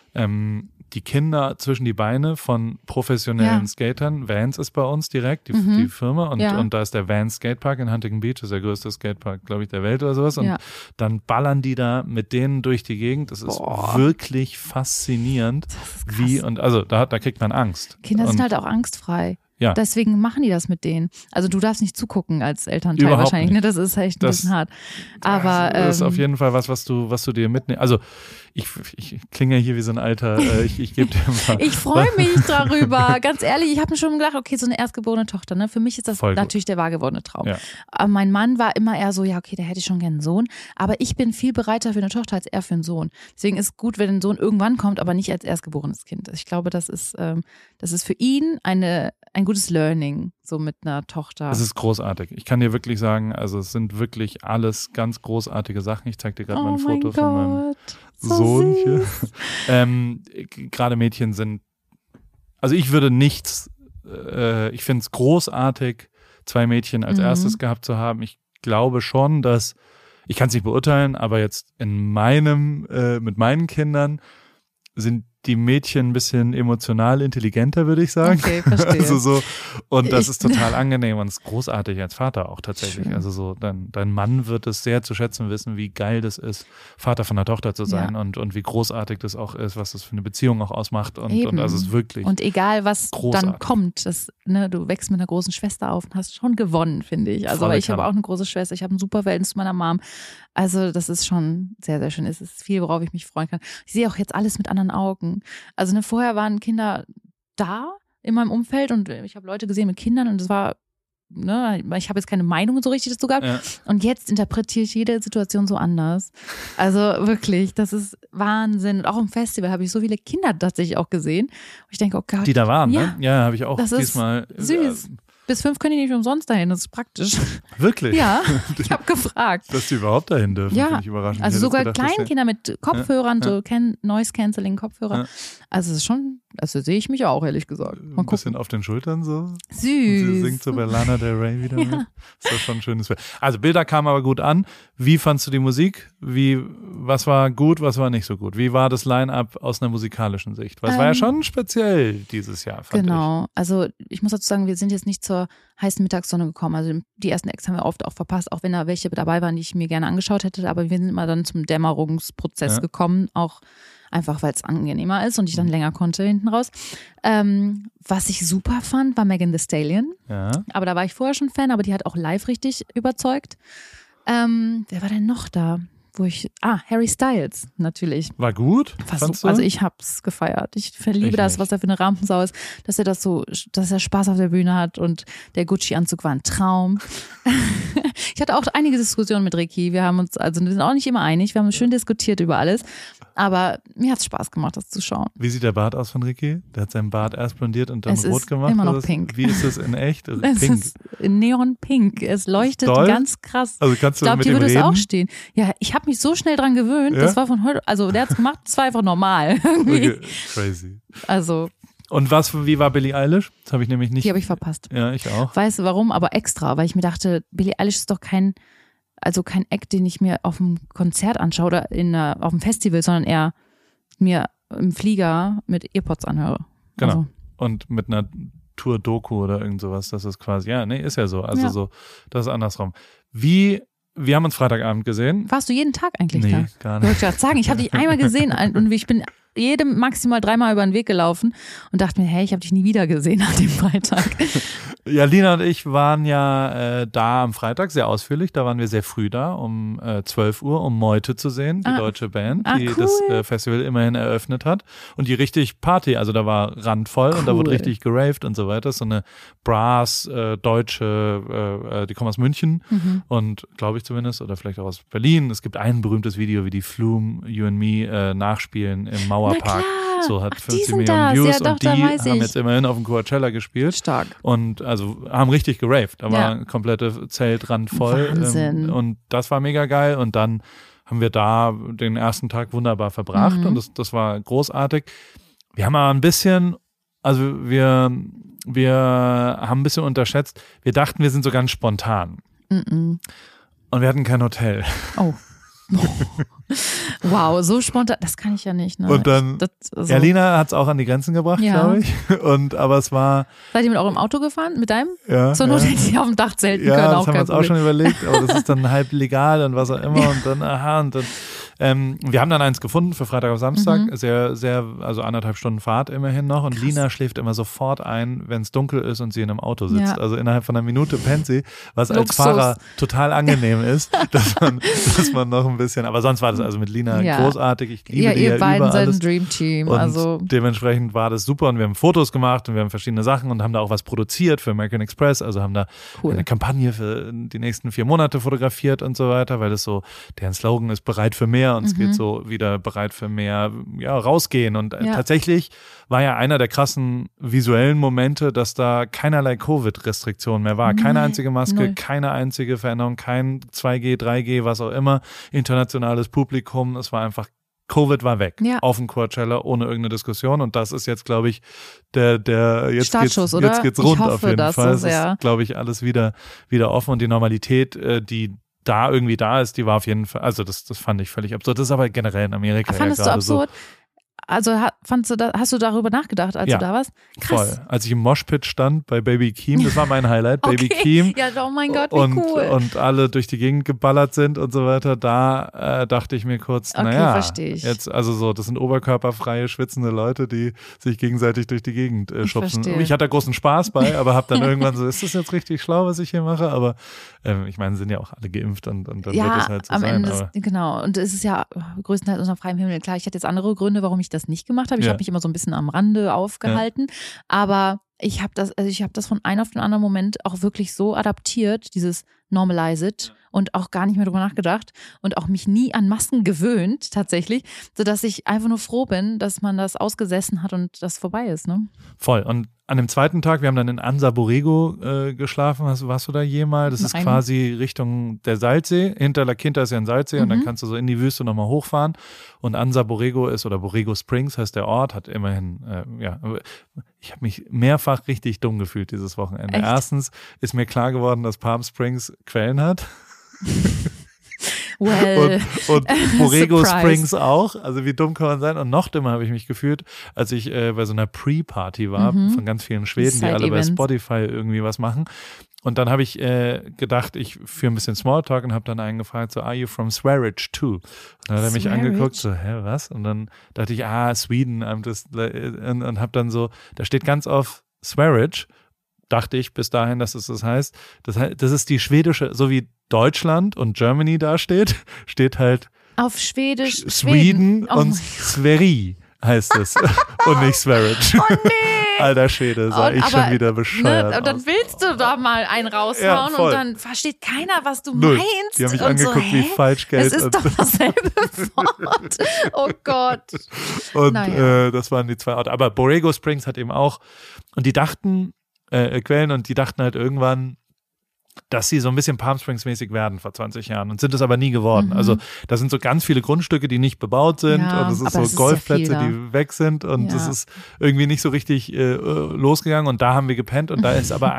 Kinder zwischen die Beine von professionellen Skatern. Vans ist bei uns direkt, die Firma. Und da ist der Vans Skatepark in Huntington Beach, das ist der größte Skatepark, glaube ich, der Welt oder sowas. Und dann ballern die da mit denen durch die Gegend. Das ist wirklich faszinierend. Das ist krass. Also da kriegt man Angst. Kinder sind Und- halt auch angstfrei. Ja. Deswegen machen die das mit denen. Also du darfst nicht zugucken als Elternteil Überhaupt wahrscheinlich. nicht. Ne? Das ist echt ein bisschen hart. Aber das ist auf jeden Fall was du dir mitnimmst. Also ich klinge ja hier wie so ein alter, ich gebe dir mal. ich freue mich darüber. Ganz ehrlich, ich habe mir schon gedacht, okay, so eine erstgeborene Tochter, ne? Für mich ist das Voll gut. natürlich der wahr gewordene Traum. Ja. Aber mein Mann war immer eher so, ja, okay, da hätte ich schon gerne einen Sohn. Aber ich bin viel bereiter für eine Tochter als er für einen Sohn. Deswegen ist es gut, wenn ein Sohn irgendwann kommt, aber nicht als erstgeborenes Kind. Ich glaube, das ist für ihn ein gutes Learning, so mit einer Tochter. Es ist großartig. Ich kann dir wirklich sagen, also es sind wirklich alles ganz großartige Sachen. Ich zeige dir gerade mal ein Foto von meinem Sohn hier. Gerade Mädchen sind, also ich würde nichts ich finde es großartig, 2 Mädchen als erstes gehabt zu haben. Ich glaube schon, dass, ich kann es nicht beurteilen, aber jetzt mit meinen Kindern sind die Mädchen ein bisschen emotional intelligenter, würde ich sagen. Okay, verstehe. Also so, und das ist total angenehm und ist großartig als Vater auch tatsächlich. Schön. Also so, dein Mann wird es sehr zu schätzen wissen, wie geil das ist, Vater von einer Tochter zu sein und wie großartig das auch ist, was das für eine Beziehung auch ausmacht und das ist wirklich Und egal, was großartig. dann kommt, du wächst mit einer großen Schwester auf und hast schon gewonnen, finde ich. Also Volle ich habe Kanne. auch eine große Schwester, ich habe ein super Verhältnis zu meiner Mom. Also das ist schon sehr, sehr schön. Es ist viel, worauf ich mich freuen kann. Ich sehe auch jetzt alles mit anderen Augen. Also vorher waren Kinder da in meinem Umfeld und ich habe Leute gesehen mit Kindern und es war, ich habe jetzt keine Meinung so richtig dazu gehabt. Ja. Und jetzt interpretiere ich jede Situation so anders. Also wirklich, das ist Wahnsinn. Und auch im Festival habe ich so viele Kinder tatsächlich auch gesehen. Und ich denke, oh Gott. Die da waren, ja, ne? Ja, habe ich auch das ist diesmal. süß. Bis 5 können die nicht umsonst dahin, das ist praktisch. Wirklich? Ja, ich habe gefragt. Dass die überhaupt dahin dürfen, Ja, finde ich überraschend. also Ich hätte sogar gedacht, dass Kleinkinder mit Kopfhörern, Ja. so Noise-Canceling-Kopfhörer. Ja. Also es ist schon, also sehe ich mich auch, ehrlich gesagt. Mal ein bisschen gucken. auf den Schultern so. Und Süß. sie singt so bei Lana Del Rey wieder mit. Ist das schon ein schönes Bild. Also Bilder kamen aber gut an. Wie fandst du die Musik? Was war gut, was war nicht so gut? Wie war das Line-Up aus einer musikalischen Sicht? Weil es war ja schon speziell dieses Jahr, fand Genau, also ich muss dazu sagen, wir sind jetzt nicht zur heißen Mittagssonne gekommen. Also die ersten Acts haben wir oft auch verpasst, auch wenn da welche dabei waren, die ich mir gerne angeschaut hätte. Aber wir sind immer dann zum Dämmerungsprozess gekommen, auch einfach, weil es angenehmer ist und ich dann länger konnte hinten raus. Was ich super fand, war Megan Thee Stallion. ich. Ja. Aber da war ich vorher schon Fan, aber die hat auch live richtig überzeugt. Wer war denn noch da? Harry Styles, natürlich. War gut? Fandst du? Also ich hab's gefeiert. Ich liebe Ich das, nicht. was er für eine Rampensau ist, dass er Spaß auf der Bühne hat und der Gucci-Anzug war ein Traum. Ich hatte auch einige Diskussionen mit Ricky. Wir sind auch nicht immer einig. Wir haben schön diskutiert über alles. Aber mir hat's Spaß gemacht, das zu schauen. Wie sieht der Bart aus von Ricky? Der hat seinen Bart erst blondiert und dann Es rot ist gemacht. immer noch oder? pink. Wie ist es in echt? Also Es pink. ist neonpink. Es leuchtet Doll? ganz krass. Also kannst du Ich glaube, mit dir dem würde es reden? auch stehen. Ja, ich habe mich so schnell dran gewöhnt. Ja? Das war von heute, also der hat's gemacht, das war einfach normal. Irgendwie. Okay. Crazy. Also, Und wie war Billie Eilish? Das habe ich nämlich nicht. die habe ich verpasst. Ja, ich auch. Weißt du warum? Aber extra, weil ich mir dachte, Billie Eilish ist doch kein Act, den ich mir auf dem Konzert anschaue oder auf dem Festival, sondern eher mir im Flieger mit Earpods anhöre. Genau. Also, Und mit einer Tour-Doku oder irgend sowas, das ist quasi, ist ja so. Also Ja. so, das ist andersrum. Wir haben uns Freitagabend gesehen. warst du jeden Tag eigentlich da? Nee, gar Ich nicht. wollte gerade sagen, ich habe dich einmal gesehen und ich bin jedem maximal 3-mal über den Weg gelaufen und dachte mir, hey, ich habe dich nie wieder gesehen nach dem Freitag. Ja, Lina und ich waren ja da am Freitag sehr ausführlich. Da waren wir sehr früh da, um 12 Uhr, um Meute zu sehen, die deutsche Band, die cool. das Festival immerhin eröffnet hat. Und die richtig Party, also da war randvoll und da wurde Cool. richtig geraved und so weiter. So eine Brass, deutsche, die kommen aus München und glaube ich zumindest, oder vielleicht auch aus Berlin. Es gibt ein berühmtes Video, wie die Flume, You and Me nachspielen im Mauerpark. klar. So hat Ach, die 50 sind Millionen das. Views Ja, doch, und da die weiß haben ich. jetzt immerhin auf dem Coachella gespielt. Stark. Und also haben richtig geraved. Da war Ja. ein komplette Zeltrand voll. Wahnsinn. Und das war mega geil. Und dann haben wir da den ersten Tag wunderbar verbracht. Mhm. Und das war großartig. Wir haben aber ein bisschen, also wir haben ein bisschen unterschätzt. Wir dachten, wir sind so ganz spontan. Mm-mm. Und wir hatten kein Hotel. Oh. Wow, so spontan, das kann ich ja nicht. Ne? Und dann, also, Lina hat es auch an die Grenzen gebracht, Ja. glaube ich. Aber es war, seid ihr mit eurem Auto gefahren? Mit deinem? ja. Zur Not hätte ich auf dem Dach zelten können, Ja, das auch haben wir kein uns auch Problem. schon überlegt, aber das ist dann halb legal und was auch immer und dann, und dann, wir haben dann eins gefunden für Freitag auf Samstag, sehr, sehr, also 1,5 Stunden Fahrt immerhin noch und Lina schläft immer sofort ein, wenn es dunkel ist und sie in einem Auto sitzt. Ja. Also innerhalb von einer Minute pennt sie, was als Luxus. Fahrer total angenehm ist, dass man noch ein bisschen, aber sonst war das also mit Lina Ja. großartig. Ich liebe Ja, die ihr ja beiden über seid alles. ein Dream Team. Und Also, dementsprechend war das super und wir haben Fotos gemacht und wir haben verschiedene Sachen und haben da auch was produziert für American Express, also haben da Cool. eine Kampagne für die nächsten 4 Monate fotografiert und so weiter, weil das so, deren Slogan ist bereit für mehr und es geht so wieder bereit für mehr, ja, rausgehen und Ja. tatsächlich war ja einer der krassen visuellen Momente, dass da keinerlei Covid-Restriktion mehr war, keine Nee, einzige Maske, null. keine einzige Veränderung, kein 2G, 3G, was auch immer, internationales Publikum, es war einfach Covid war weg Ja. auf dem Coachella ohne irgendeine Diskussion und das ist jetzt, glaube ich, der jetzt Startschuss, geht's, oder? jetzt geht's Ich rund hoffe, auf jeden dass Fall. so Es ist, sehr. glaube ich, alles wieder offen und die Normalität, die da irgendwie da ist, die war auf jeden Fall, also das fand ich völlig absurd. Das ist aber generell in Amerika Fandest ja du gerade absurd? Also hast du darüber nachgedacht, als Ja. du da warst? so Krass. voll. Als ich im Moshpit stand bei Baby Keem, das war mein Highlight, Baby Keem. Ja, oh mein Gott, wie und, cool. und alle durch die Gegend geballert sind und so weiter, da dachte ich mir kurz, Okay, naja, versteh ich. jetzt, also so, das sind oberkörperfreie, schwitzende Leute, die sich gegenseitig durch die Gegend schubsen. verstehe. Ich hatte da großen Spaß bei, aber habe dann irgendwann so, ist das jetzt richtig schlau, was ich hier mache? Aber ich meine, sind ja auch alle geimpft und dann wird es halt so am sein. Ende Aber, genau. Und es ist ja größtenteils unter freiem Himmel. Klar, ich hatte jetzt andere Gründe, warum ich das nicht gemacht habe. Ich Ja. habe mich immer so ein bisschen am Rande aufgehalten. Aber ich habe das von einem auf den anderen Moment auch wirklich so adaptiert, dieses Normalize it, und auch gar nicht mehr drüber nachgedacht und auch mich nie an Masken gewöhnt, tatsächlich, sodass ich einfach nur froh bin, dass man das ausgesessen hat und das vorbei ist. Ne? voll. Und an dem zweiten Tag, wir haben dann in Anza Borrego geschlafen. Warst du da jemals? Das ist Nein. quasi Richtung der Salzsee. Hinter La Quinta ist ja ein Salzsee und dann Mhm. kannst du so in die Wüste nochmal hochfahren. Und Anza Borrego oder Borrego Springs heißt der Ort, hat immerhin, ich habe mich mehrfach richtig dumm gefühlt dieses Wochenende. Echt? Erstens ist mir klar geworden, dass Palm Springs Quellen hat. Well, Und Borrego Surprise. Springs auch. Also wie dumm kann man sein? Und noch dümmer habe ich mich gefühlt, als ich bei so einer Pre-Party war von ganz vielen Schweden, die alle bei Side-Events. Spotify irgendwie was machen. Und dann habe ich gedacht, ich führe ein bisschen Smalltalk und habe dann einen gefragt, so, are you from Swearidge too? Und dann hat er mich Swearidge? angeguckt, so, hä, was? Und dann dachte ich, Sweden, und habe dann so, da steht ganz auf Swearidge, dachte ich bis dahin, dass es das heißt. Das ist die schwedische, so wie Deutschland und Germany da steht halt auf Schwedisch Sweden Oh und mein Sveri heißt es und nicht Swearidge. Oh nee! Alter Schwede, sah ich schon wieder bescheuert Und dann aus. willst du da mal einen Ja, raushauen voll. und dann versteht keiner, was du Null. meinst. Die haben mich und angeguckt so, wie hä? Falschgeld. Es ist doch dasselbe Wort. Oh Gott. Und Naja. das waren die zwei Orte. Aber Borrego Springs hat eben auch, und die dachten, Quellen, und die dachten halt irgendwann, dass sie so ein bisschen Palm Springs-mäßig werden vor 20 Jahren und sind es aber nie geworden. Also da sind so ganz viele Grundstücke, die nicht bebaut sind Ja, und es ist aber so es ist Golfplätze, sehr viel die weg sind und Ja. es ist irgendwie nicht so richtig losgegangen und da haben wir gepennt und da ist aber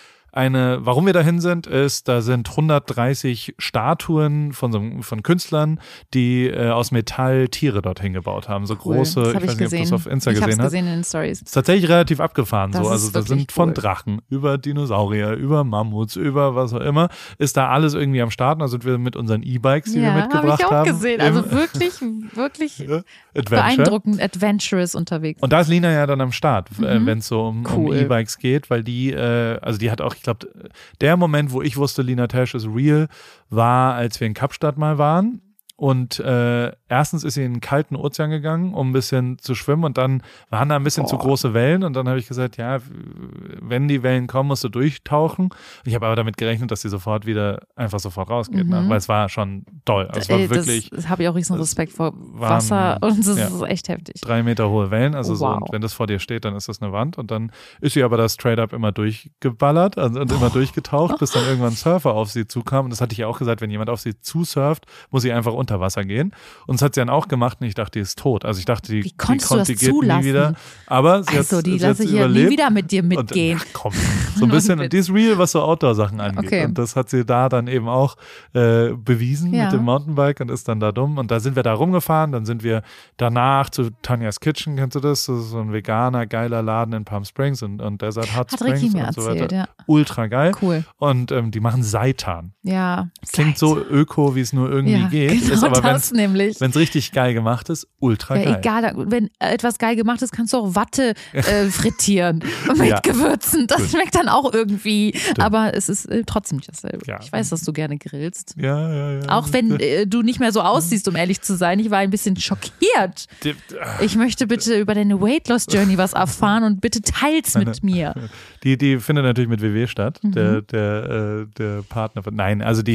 warum wir dahin sind, ist, da sind 130 Statuen von Künstlern, die aus Metall Tiere dorthin gebaut haben. So Cool. große, Das ich hab weiß nicht, ob du das auf Insta Ich habe es gesehen hast. gesehen in den Stories. Ist tatsächlich relativ abgefahren. Das So. ist Also da wirklich sind von cool. Drachen über Dinosaurier, über Mammuts, über was auch immer, ist da alles irgendwie am Start. Da sind wir mit unseren E-Bikes, die wir Habe mitgebracht ich auch haben. gesehen. im Also wirklich Adventure. beeindruckend, adventurous unterwegs. Und da ist Lina ja dann am Start, wenn es so um Cool. E-Bikes geht, weil die hat auch, ich glaube, der Moment, wo ich wusste, Lina Tesch ist real, war, als wir in Kapstadt mal waren. Und erstens ist sie in den kalten Ozean gegangen, um ein bisschen zu schwimmen und dann waren da ein bisschen zu große Wellen und dann habe ich gesagt, ja, wenn die Wellen kommen, musst du durchtauchen. Und ich habe aber damit gerechnet, dass sie sofort rausgeht, ne? Weil es war schon toll. Also es war wirklich Das habe ich auch riesen Respekt vor waren- Wasser und das ja. ist echt heftig. 3 Meter hohe Wellen, also so, Wow. und wenn das vor dir steht, dann ist das eine Wand und dann ist sie aber da straight up immer durchgeballert und immer durchgetaucht, bis dann irgendwann ein Surfer auf sie zukam und das hatte ich ja auch gesagt, wenn jemand auf sie zusurft, muss sie einfach unter Wasser gehen und das hat sie dann auch gemacht und ich dachte, die ist tot. Also ich dachte, Wie konntest du das die geht zulassen? nie wieder, aber sie Also, hat die sie hat lasse ich hier überlebt. nie wieder mit dir mitgehen. Und, ach, komm, so ein bisschen. Und die ist real, was so Outdoor-Sachen angeht. Okay. Und das hat sie da dann eben auch bewiesen Ja. mit dem Mountainbike und ist dann da dumm. Und da sind wir da rumgefahren. Dann sind wir danach zu Tanya's Kitchen, kennst du das? Das ist so ein veganer, geiler Laden in Palm Springs und Desert Hot Hat Springs Ricky mir und so erzählt, weiter. ja. Ultra geil. Cool. Und die machen Seitan. Ja. Klingt so öko, wie es nur irgendwie ja, geht. Genau Ist aber, das nämlich. wenn es richtig geil gemacht ist, ultra Ja, geil. egal, wenn etwas geil gemacht ist, kannst du auch Watte frittieren mit Ja. Gewürzen. Das schmeckt dann auch irgendwie. Aber es ist trotzdem nicht dasselbe. Ja. Ich weiß, dass du gerne grillst. Ja. Auch wenn du nicht mehr so aussiehst, um ehrlich zu sein. Ich war ein bisschen schockiert. Ich möchte bitte über deine Weight-Loss-Journey was erfahren und bitte teils mit mir. Die findet natürlich mit WW statt, der Partner von, nein, also die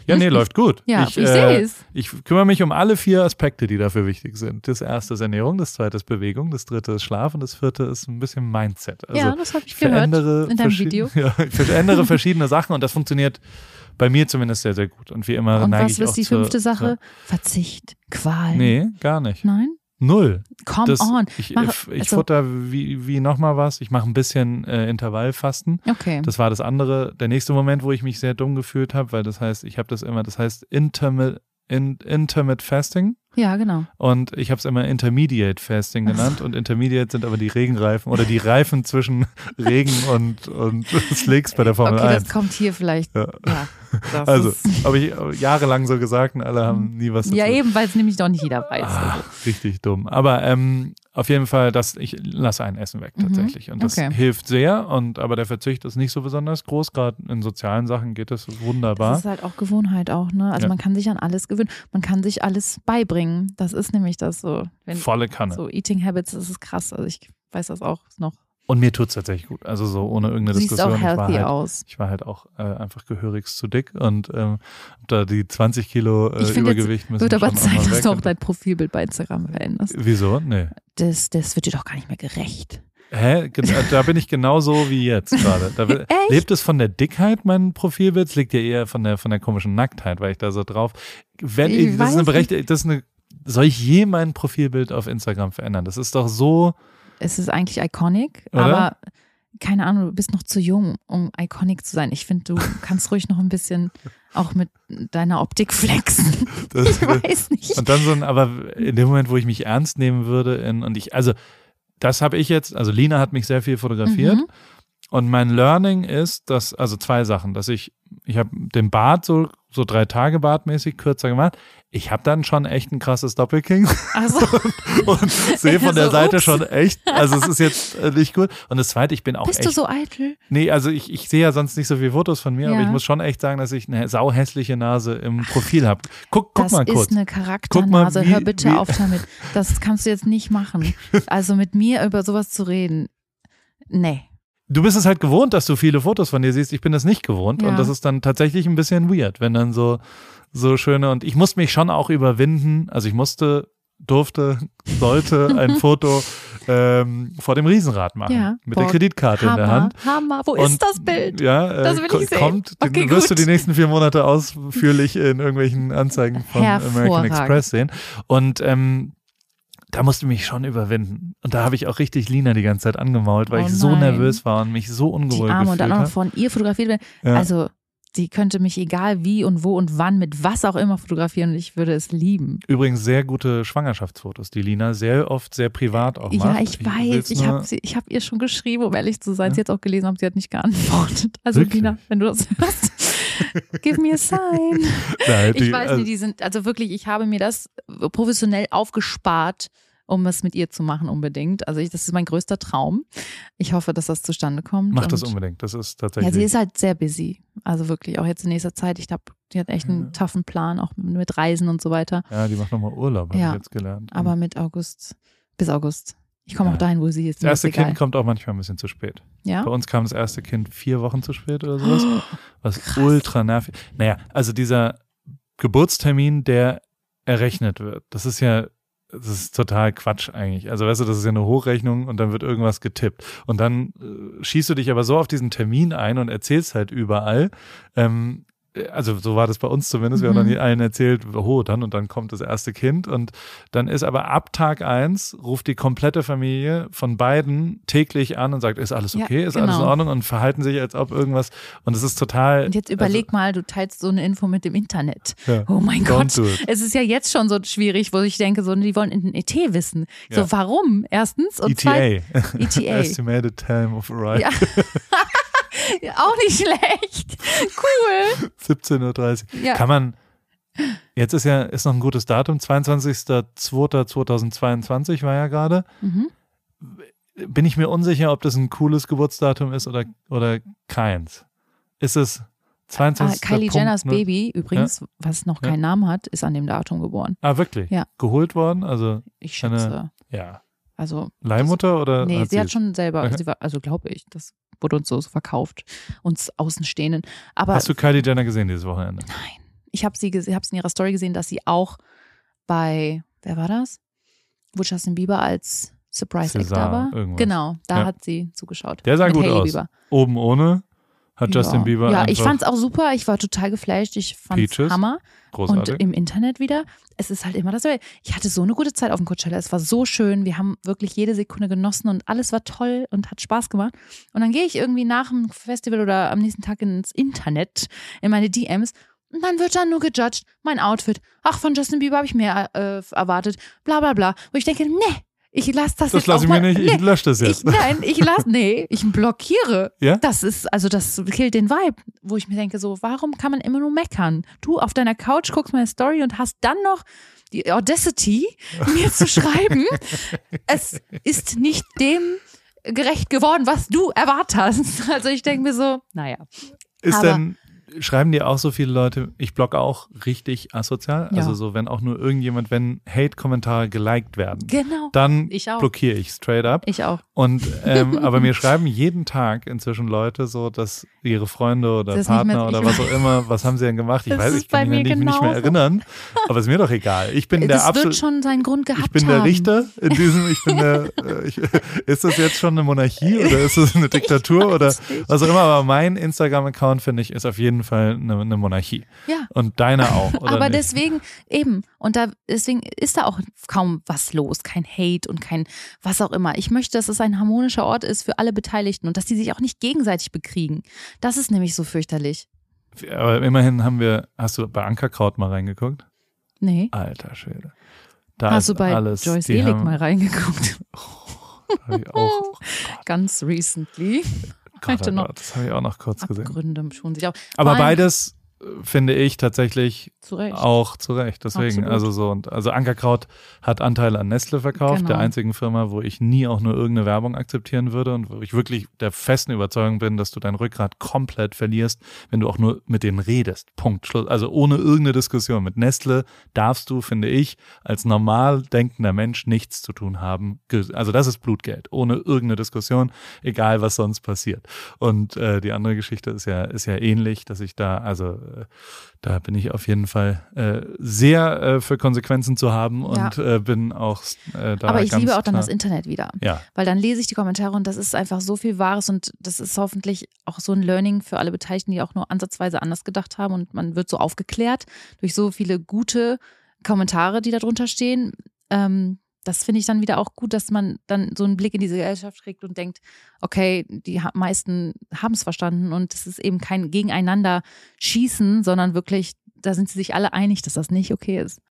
Ja, nee, läuft gut. Ja, ich sehe es. Ich kümmere mich um alle 4 Aspekte, die dafür wichtig sind. Das erste ist Ernährung, das zweite ist Bewegung, das dritte ist Schlaf und das vierte ist ein bisschen Mindset. Also Ja, das habe ich gehört in deinem Video. Ja, ich verändere verschiedene Sachen und das funktioniert bei mir zumindest sehr, sehr gut. Und wie immer Und neige was ich auch ist die 5. Sache? Verzicht, Qual. Nee, gar nicht. Nein? 0. Come on. Ich Also- futter wie nochmal was. Ich mache ein bisschen Intervallfasten. Okay. Das war das andere. Der nächste Moment, wo ich mich sehr dumm gefühlt habe, weil das heißt, das heißt Intermittent Fasting. Ja, genau. Und ich habe es immer Intermediate Fasting genannt. Und Intermediate sind aber die Regenreifen oder die Reifen zwischen Regen und Slicks bei der Formel Okay, 1. das kommt hier vielleicht. Ja. Das Also, ist- habe ich jahrelang so gesagt und alle haben nie was dazu. ja, eben, weil es nämlich doch nicht jeder weiß. Richtig dumm. Aber auf jeden Fall, ich lasse ein Essen weg tatsächlich. Und das Okay. hilft sehr. Aber der Verzicht ist nicht so besonders groß. Gerade in sozialen Sachen geht das wunderbar. Das ist halt auch Gewohnheit auch, ne? Also Ja. man kann sich an alles gewöhnen. Man kann sich alles beibringen. Das ist nämlich das so. Wenn Volle Kanne. so Eating Habits, das ist krass. Also ich weiß das auch noch. Und mir tut es tatsächlich gut. Also so ohne irgendeine Du siehst Diskussion. auch healthy ich aus. Ich war halt auch einfach gehörigst zu dick und hab da die 20 Kilo Ich finde, Übergewicht müssen Wird aber schon auch Zeit, mal dass weg. du auch dein Profilbild bei Instagram veränderst. Wieso? Nee. Das wird dir doch gar nicht mehr gerecht. Hä? Da bin ich genauso wie jetzt gerade. Echt? Lebt es von der Dickheit, mein Profilbild? Es liegt ja eher von der komischen Nacktheit, weil ich da so drauf. Ich weiß Soll ich je mein Profilbild auf Instagram verändern? Das ist doch so. Es ist eigentlich iconic, Oder? aber keine Ahnung, du bist noch zu jung, um iconic zu sein. Ich finde, du kannst ruhig noch ein bisschen auch mit deiner Optik flexen. Ich weiß nicht. Und dann aber in dem Moment, wo ich mich ernst nehmen würde, das habe ich jetzt, also Lina hat mich sehr viel fotografiert. Mhm. Und mein Learning ist, also 2 Sachen, dass ich habe den Bart so 3-Tage-Bart mäßig kürzer gemacht. Ich habe dann schon echt ein krasses Doppelkinn Also, und sehe von der So, Seite ups. schon echt, also es ist jetzt nicht gut. Und das Zweite, ich bin auch bist echt. du so eitel? Nee, also ich sehe ja sonst nicht so viele Fotos von mir, aber Ja. ich muss schon echt sagen, dass ich eine sauhässliche Nase im Profil habe. Guck Das mal kurz. ist eine Charakternase. Guck mal, Hör bitte auf damit. Das kannst du jetzt nicht machen. Also mit mir über sowas zu reden. Nee. Du bist es halt gewohnt, dass du viele Fotos von dir siehst. Ich bin das nicht gewohnt. Ja. Und das ist dann tatsächlich ein bisschen weird, wenn dann so schöne, und ich musste mich schon auch überwinden. Also ich sollte ein Foto vor dem Riesenrad machen. Ja. Mit Boah, der Kreditkarte in der Hand. Hammer. Wo Und- ist das Bild? Ja, Das will ich sehen. kommt, Okay, wirst du gut. die nächsten 4 Monate ausführlich in irgendwelchen Anzeigen von American Hervorragend. Express sehen. Und da musste ich mich schon überwinden. Und da habe ich auch richtig Lina die ganze Zeit angemault, weil Oh ich so nein. nervös war und mich so Die ungewohl Arme und dann gefühlt auch noch habe. von ihr fotografiert werden. Ja. Also, die könnte mich egal wie und wo und wann mit was auch immer fotografieren und ich würde es lieben. Übrigens sehr gute Schwangerschaftsfotos, die Lina sehr oft sehr privat auch macht. Ja, ich weiß. will's Ich nur- habe ihr schon geschrieben, um ehrlich zu sein. Sie hat auch gelesen, aber sie hat nicht geantwortet. Also, Wirklich? Lina, wenn du das hörst, give me a sign. Nein, Ich die- weiß nicht, die sind, also wirklich, ich habe mir das professionell aufgespart, um es mit ihr zu machen unbedingt. Also das ist mein größter Traum. Ich hoffe, dass das zustande kommt. Mach das Und- unbedingt. Das ist Ja, tatsächlich. sie ist halt sehr busy. Also wirklich, auch jetzt in nächster Zeit. Ich glaube, die hat echt einen toughen Plan, auch mit Reisen und so weiter. die macht nochmal Urlaub, habe Ja, ich jetzt gelernt. Aber mit August, bis August. Ich komme Ja. auch dahin, wo sie ist. das Mir erste ist egal. Kind kommt auch manchmal ein bisschen zu spät. Ja? Bei uns kam das erste Kind 4 Wochen zu spät oder sowas. Was Krass. ultra nervig. Naja, also dieser Geburtstermin, der errechnet wird, das ist total Quatsch eigentlich. Also weißt du, das ist ja eine Hochrechnung und dann wird irgendwas getippt. Und dann schießt du dich aber so auf diesen Termin ein und erzählst halt überall. Also so war das bei uns zumindest. Wir haben dann allen erzählt, dann und dann kommt das erste Kind. Und dann ist aber ab Tag 1 ruft die komplette Familie von beiden täglich an und sagt, ist alles Ja, okay, ist alles in genau. Ordnung, und verhalten sich, als ob irgendwas. Und es ist total. Und jetzt überleg mal, du teilst so eine Info mit dem Internet. Ja. Oh mein Don't Gott. do it. Es ist ja jetzt schon so schwierig, wo ich denke, so, die wollen in den ET wissen. Ja. So, warum? Erstens. Und ETA. ETA. Estimated Time of Arrival. Ja. Ja, auch nicht schlecht. Cool. 17:30 Uhr. Ja. Kann man, jetzt ist noch ein gutes Datum, 22.02.2022 war ja gerade. Mhm. Bin ich mir unsicher, ob das ein cooles Geburtsdatum ist oder keins. Ist es 22. Kylie Punkt, Jenners ne? Baby, übrigens, was noch keinen Namen hat, ist an dem Datum geboren. Ah, wirklich? Ja. Geholt worden? Also, Ich schätze. ja. Also, Leihmutter oder? nee, sie hat es? schon selber, Okay. sie war, also glaube ich, das wurde uns so verkauft, uns Außenstehenden. Aber Hast du Kylie Jenner gesehen dieses Wochenende? nein, ich habe in ihrer Story gesehen, dass sie auch bei, wer war das? Wo Justin Bieber als Surprise Act da war. Irgendwas. Genau, da hat sie zugeschaut. Der sah Mit gut Hailey aus. Bieber. Oben ohne hat Justin Bieber Ja, einfach ich fand's auch super. Ich war total geflasht. Ich fand's Peaches. Hammer. großartig. Und im Internet wieder, es ist halt immer dasselbe. Ich hatte so eine gute Zeit auf dem Coachella. Es war so schön. Wir haben wirklich jede Sekunde genossen und alles war toll und hat Spaß gemacht. Und dann gehe ich irgendwie nach dem Festival oder am nächsten Tag ins Internet, in meine DMs. Und dann wird dann nur gejudged, mein Outfit. Ach, von Justin Bieber habe ich mehr erwartet. Bla bla bla. Wo ich denke, ich lasse das jetzt lasse auch ich mir mal, nicht, ich lösche das jetzt. Ich blockiere. Ja? Das killt den Vibe, wo ich mir denke so, warum kann man immer nur meckern? Du auf deiner Couch guckst meine Story und hast dann noch die Audacity, mir zu schreiben, es ist nicht dem gerecht geworden, was du erwartest. Also ich denke mir so, naja. Schreiben dir auch so viele Leute, ich blogge auch richtig asozial, Ja. also so, wenn auch nur wenn Hate-Kommentare geliked werden, Genau. dann Ich auch. blockiere ich straight up. Ich auch. Und aber mir schreiben jeden Tag inzwischen Leute so, dass ihre Freunde oder Das ist nicht mehr- Partner oder ich- was auch immer, was haben sie denn gemacht? Ich Das weiß, ist ich kann bei mich mir nicht mehr genauso. erinnern, aber ist mir doch egal. Ich bin der Das wird absolut, schon seinen Grund gehabt ich bin der haben. Richter in diesem, ist das jetzt schon eine Monarchie oder ist das eine Diktatur oder was auch immer, aber mein Instagram-Account, finde ich, ist auf jeden Fall eine Monarchie. Ja. Und deiner auch, oder Aber nicht? deswegen eben, deswegen ist da auch kaum was los, kein Hate und kein was auch immer. Ich möchte, dass es ein harmonischer Ort ist für alle Beteiligten und dass die sich auch nicht gegenseitig bekriegen. Das ist nämlich so fürchterlich. Aber immerhin hast du bei Ankerkraut mal reingeguckt? Nee. Alter Schwede. Da Hast du ist bei alles, Joyce die Selig haben- mal reingeguckt? Hab ich auch, Ganz recently. Heute noch das habe ich auch noch kurz gesehen. Abgründe schon sich auch. Aber Vor allem beides finde ich tatsächlich zu Recht. auch zu Recht. Deswegen, Absolut. also Ankerkraut hat Anteile an Nestle verkauft, Genau. der einzigen Firma, wo ich nie auch nur irgendeine Werbung akzeptieren würde und wo ich wirklich der festen Überzeugung bin, dass du dein Rückgrat komplett verlierst, wenn du auch nur mit denen redest. Punkt. Schluss. Also ohne irgendeine Diskussion. Mit Nestle darfst du, finde ich, als normal denkender Mensch nichts zu tun haben. Also das ist Blutgeld. Ohne irgendeine Diskussion, egal was sonst passiert. Und die andere Geschichte ist ja ähnlich, dass ich da bin ich auf jeden Fall sehr für Konsequenzen zu haben und bin auch da Aber ich ganz liebe auch dann klar. das Internet wieder. Ja. Weil dann lese ich die Kommentare und das ist einfach so viel Wahres und das ist hoffentlich auch so ein Learning für alle Beteiligten, die auch nur ansatzweise anders gedacht haben und man wird so aufgeklärt durch so viele gute Kommentare, die da drunter stehen. Das finde ich dann wieder auch gut, dass man dann so einen Blick in diese Gesellschaft kriegt und denkt, okay, die meisten haben es verstanden und es ist eben kein Gegeneinander schießen, sondern wirklich, da sind sie sich alle einig, dass das nicht okay ist.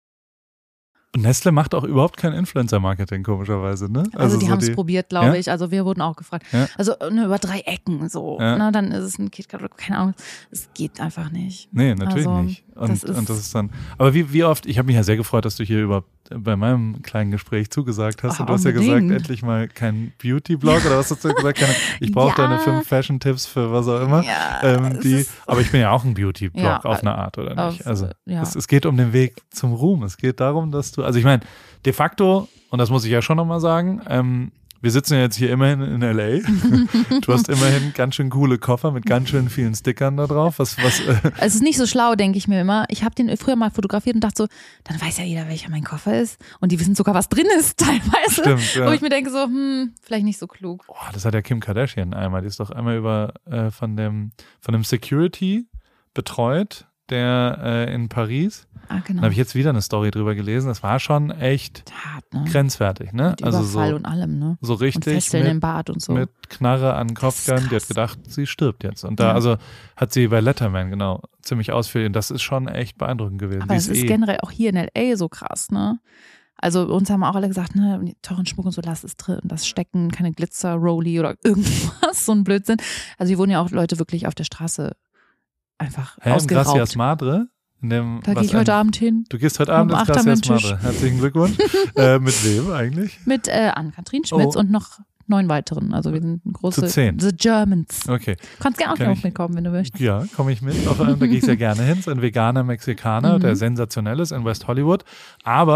Und Nestle macht auch überhaupt kein Influencer-Marketing, komischerweise, ne? Also die so haben es probiert, glaube Ja? ich. Also wir wurden auch gefragt. Ja. Also über 3 Ecken so. Ja. Na, dann ist es ein KitKat oder keine Ahnung. Es geht einfach nicht. Nee, natürlich Also, nicht. Und das das ist dann. Aber wie oft, ich habe mich ja sehr gefreut, dass du hier bei meinem kleinen Gespräch zugesagt hast. Oh, Und du hast ja gesagt, unbedingt. endlich mal kein Beauty-Blog oder was hast du gesagt? Ich brauche Ja. deine 5 Fashion-Tipps für was auch immer. Ja, Aber ich bin ja auch ein Beauty-Blog Ja, auf eine Art, oder nicht? auf- Also ja. es geht um den Weg zum Ruhm. Es geht darum, dass du, also ich meine, de facto, und das muss ich ja schon nochmal sagen, wir sitzen ja jetzt hier immerhin in L.A. Du hast immerhin ganz schön coole Koffer mit ganz schön vielen Stickern da drauf. Es ist nicht so schlau, denke ich mir immer. Ich habe den früher mal fotografiert und dachte so, dann weiß ja jeder, welcher mein Koffer ist. Und die wissen sogar, was drin ist teilweise. Stimmt, ja. Wo ich mir denke so, vielleicht nicht so klug. Oh, das hat ja Kim Kardashian einmal. Die ist doch einmal von dem Security betreut, der in Paris. Ah, genau. Da habe ich jetzt wieder eine Story drüber gelesen. Das war schon echt Hart, ne? grenzwertig, ne? Mit Überfall und allem, ne? so Und richtig Fesseln im Bad und so. mit Knarre an den Das Kopf ist gegangen. Die hat krass. gedacht, sie stirbt jetzt. Und da, Ja. also hat sie bei Letterman, genau, ziemlich ausführlich. Und das ist schon echt beeindruckend gewesen. Aber Die es ist eh- generell auch hier in L.A. so krass, ne? Also uns haben auch alle gesagt, ne, teuren Schmuck und so, lass es drin, das stecken, keine Glitzer, Rolli oder irgendwas, so ein Blödsinn. Also hier wurden ja auch Leute wirklich auf der Straße einfach Hä, im ausgeraubt. Gracias Madre? Da gehe ich heute Abend hin. Du gehst heute Abend Um ins 8 am Gracias Tisch. Madre. Herzlichen Glückwunsch. Mit wem eigentlich? Mit Ann-Kathrin Schmitz Oh. und noch 9 weiteren. Also wir sind eine große Zu 10. The Germans. Okay. Du kannst gerne auch Kann noch ich- mitkommen, wenn du möchtest. Ja, komme ich mit. Da gehe ich sehr gerne hin. Es ist ein veganer Mexikaner, Mhm. der sensationell ist in West Hollywood. Aber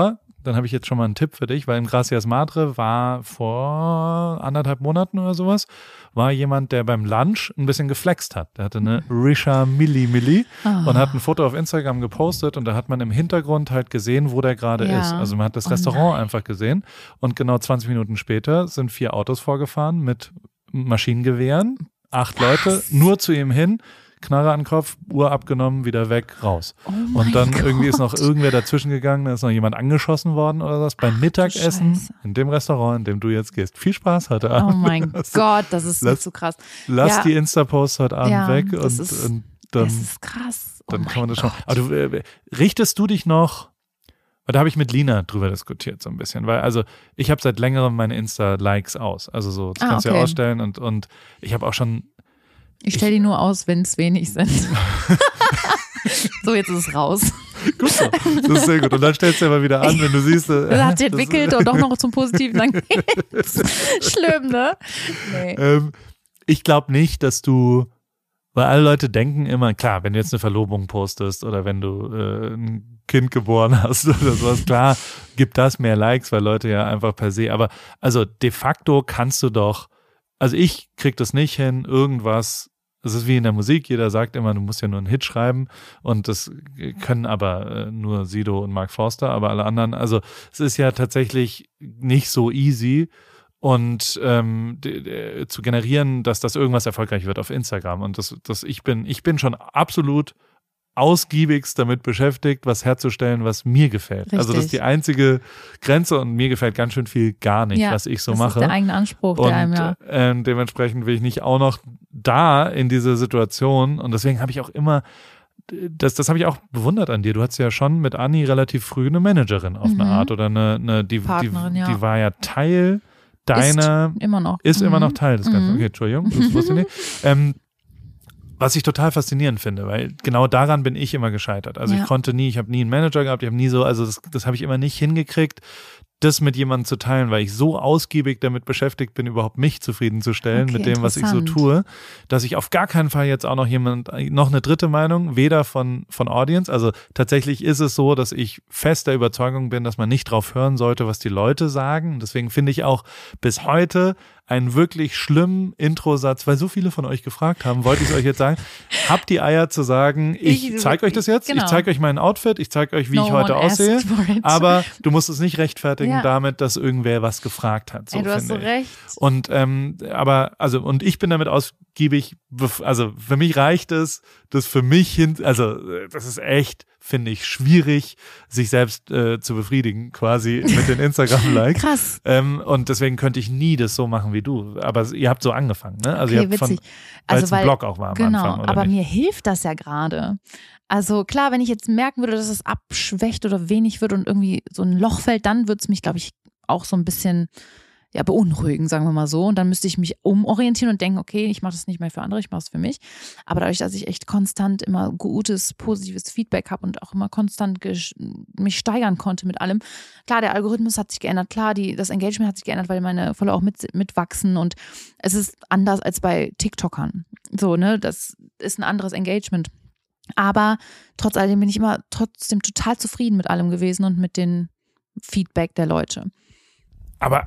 dann habe ich jetzt schon mal einen Tipp für dich, weil im Gracias Madre war vor 1,5 Monaten oder sowas, war jemand, der beim Lunch ein bisschen geflext hat. Der hatte eine Risha Milli und hat ein Foto auf Instagram gepostet und da hat man im Hintergrund halt gesehen, wo der gerade ist. Also man hat das Restaurant einfach gesehen und genau 20 Minuten später sind 4 Autos vorgefahren mit Maschinengewehren, 8 Leute, nur zu ihm hin, Knarre an den Kopf, Uhr abgenommen, wieder weg, raus. Und dann irgendwie ist noch irgendwer dazwischen gegangen, da ist noch jemand angeschossen worden oder was beim Mittagessen in dem Restaurant, in dem du jetzt gehst. Viel Spaß heute Abend. Oh mein Gott, das ist nicht so krass. Lass die Insta-Posts heute Abend weg und dann, das ist krass. Dann kann man das schon. Aber du, richtest du dich noch, da habe ich mit Lina drüber diskutiert so ein bisschen, weil also ich habe seit längerem meine Insta-Likes aus. Also so, das kannst du ja ausstellen und ich habe auch schon. Ich stelle die nur aus, wenn es wenig sind. So, jetzt ist es raus. Gut so. Das ist sehr gut. Und dann stellst du ja mal wieder an, wenn du siehst. Das hat sich entwickelt und doch noch zum Positiven. Dann schlimm, ne? Nee. Ich glaube nicht, dass du, weil alle Leute denken immer, klar, wenn du jetzt eine Verlobung postest oder wenn du ein Kind geboren hast oder sowas, klar, gibt das mehr Likes, weil Leute ja einfach per se, aber also de facto kannst du doch, also ich krieg das nicht hin, irgendwas. Das ist wie in der Musik, jeder sagt immer, du musst ja nur einen Hit schreiben und das können aber nur Sido und Mark Forster, aber alle anderen, also es ist ja tatsächlich nicht so easy und zu generieren, dass das irgendwas erfolgreich wird auf Instagram und ich bin schon absolut ausgiebigst damit beschäftigt, was herzustellen, was mir gefällt. Richtig. Also das ist die einzige Grenze und mir gefällt ganz schön viel gar nicht, was ich so mache. Das ist der eigene Anspruch, und der einem dementsprechend will ich nicht auch noch da in diese Situation und deswegen habe ich auch immer, das habe ich auch bewundert an dir. Du hattest ja schon mit Anni relativ früh eine Managerin auf eine Art oder die Partnerin, die war ja Teil deiner, ist immer noch Teil des Ganzen. Okay, Entschuldigung, das wusste ich nicht. Was ich total faszinierend finde, weil genau daran bin ich immer gescheitert. Also ich habe nie einen Manager gehabt, ich habe nie so, also das habe ich immer nicht hingekriegt, das mit jemandem zu teilen, weil ich so ausgiebig damit beschäftigt bin, überhaupt mich zufriedenzustellen mit dem, was ich so tue, dass ich auf gar keinen Fall jetzt auch noch eine dritte Meinung, weder von Audience, also tatsächlich ist es so, dass ich fest der Überzeugung bin, dass man nicht drauf hören sollte, was die Leute sagen. Deswegen finde ich auch bis heute einen wirklich schlimmen Introsatz, weil so viele von euch gefragt haben, wollte ich es euch jetzt sagen, habt die Eier zu sagen, ich zeige euch das jetzt, ich zeige euch mein Outfit, ich zeige euch, wie ich heute aussehe, aber du musst es nicht rechtfertigen damit, dass irgendwer was gefragt hat. So, du hast so recht. Und und ich bin damit ausgiebig, also für mich reicht es, das für mich also das ist echt, finde ich, schwierig, sich selbst zu befriedigen, quasi mit den Instagram-Likes. Krass. Und deswegen könnte ich nie das so machen wie du. Aber ihr habt so angefangen, ne? Also okay, ihr habt weil es ein Blog auch war am Anfang. Oder aber nicht? Mir hilft das ja gerade. Also klar, wenn ich jetzt merken würde, dass es abschwächt oder wenig wird und irgendwie so ein Loch fällt, dann würde es mich, glaube ich, auch so ein bisschen beunruhigen, sagen wir mal so. Und dann müsste ich mich umorientieren und denken, okay, ich mache das nicht mehr für andere, ich mache es für mich. Aber dadurch, dass ich echt konstant immer gutes, positives Feedback habe und auch immer konstant mich steigern konnte mit allem. Klar, der Algorithmus hat sich geändert, klar, das Engagement hat sich geändert, weil meine Follower auch mitwachsen und es ist anders als bei TikTokern. So, ne, das ist ein anderes Engagement. Aber trotz alledem bin ich immer trotzdem total zufrieden mit allem gewesen und mit dem Feedback der Leute. Aber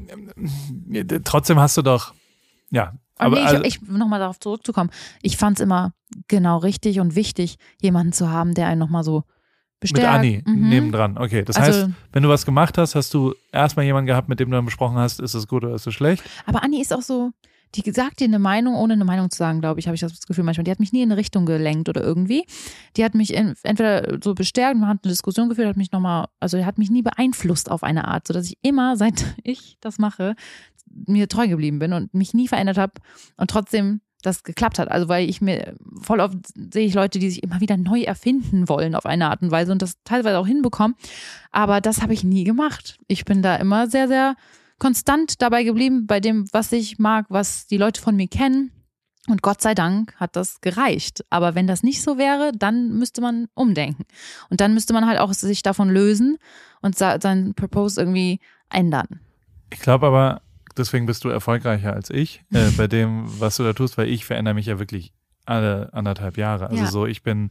trotzdem hast du doch, aber ich nochmal darauf zurückzukommen, ich fand es immer genau richtig und wichtig, jemanden zu haben, der einen nochmal so bestärkt. Mit Anni nebendran, okay. Das heißt, wenn du was gemacht hast, hast du erstmal jemanden gehabt, mit dem du dann besprochen hast, ist es gut oder ist es schlecht? Aber Anni ist auch so, die sagt dir eine Meinung, ohne eine Meinung zu sagen, glaube ich, habe ich das Gefühl manchmal. Die hat mich nie in eine Richtung gelenkt oder irgendwie. Die hat mich entweder so bestärkt, man hat eine Diskussion geführt, hat mich nie beeinflusst auf eine Art, sodass ich immer, seit ich das mache, mir treu geblieben bin und mich nie verändert habe und trotzdem das geklappt hat. Also weil voll oft sehe ich Leute, die sich immer wieder neu erfinden wollen auf eine Art und Weise und das teilweise auch hinbekommen. Aber das habe ich nie gemacht. Ich bin da immer sehr, sehr konstant dabei geblieben bei dem, was ich mag, was die Leute von mir kennen. Und Gott sei Dank hat das gereicht. Aber wenn das nicht so wäre, dann müsste man umdenken. Und dann müsste man halt auch sich davon lösen und seinen Purpose irgendwie ändern. Ich glaube aber, deswegen bist du erfolgreicher als ich bei dem, was du da tust, weil ich verändere mich ja wirklich alle 1,5 Jahre. Also so, ich bin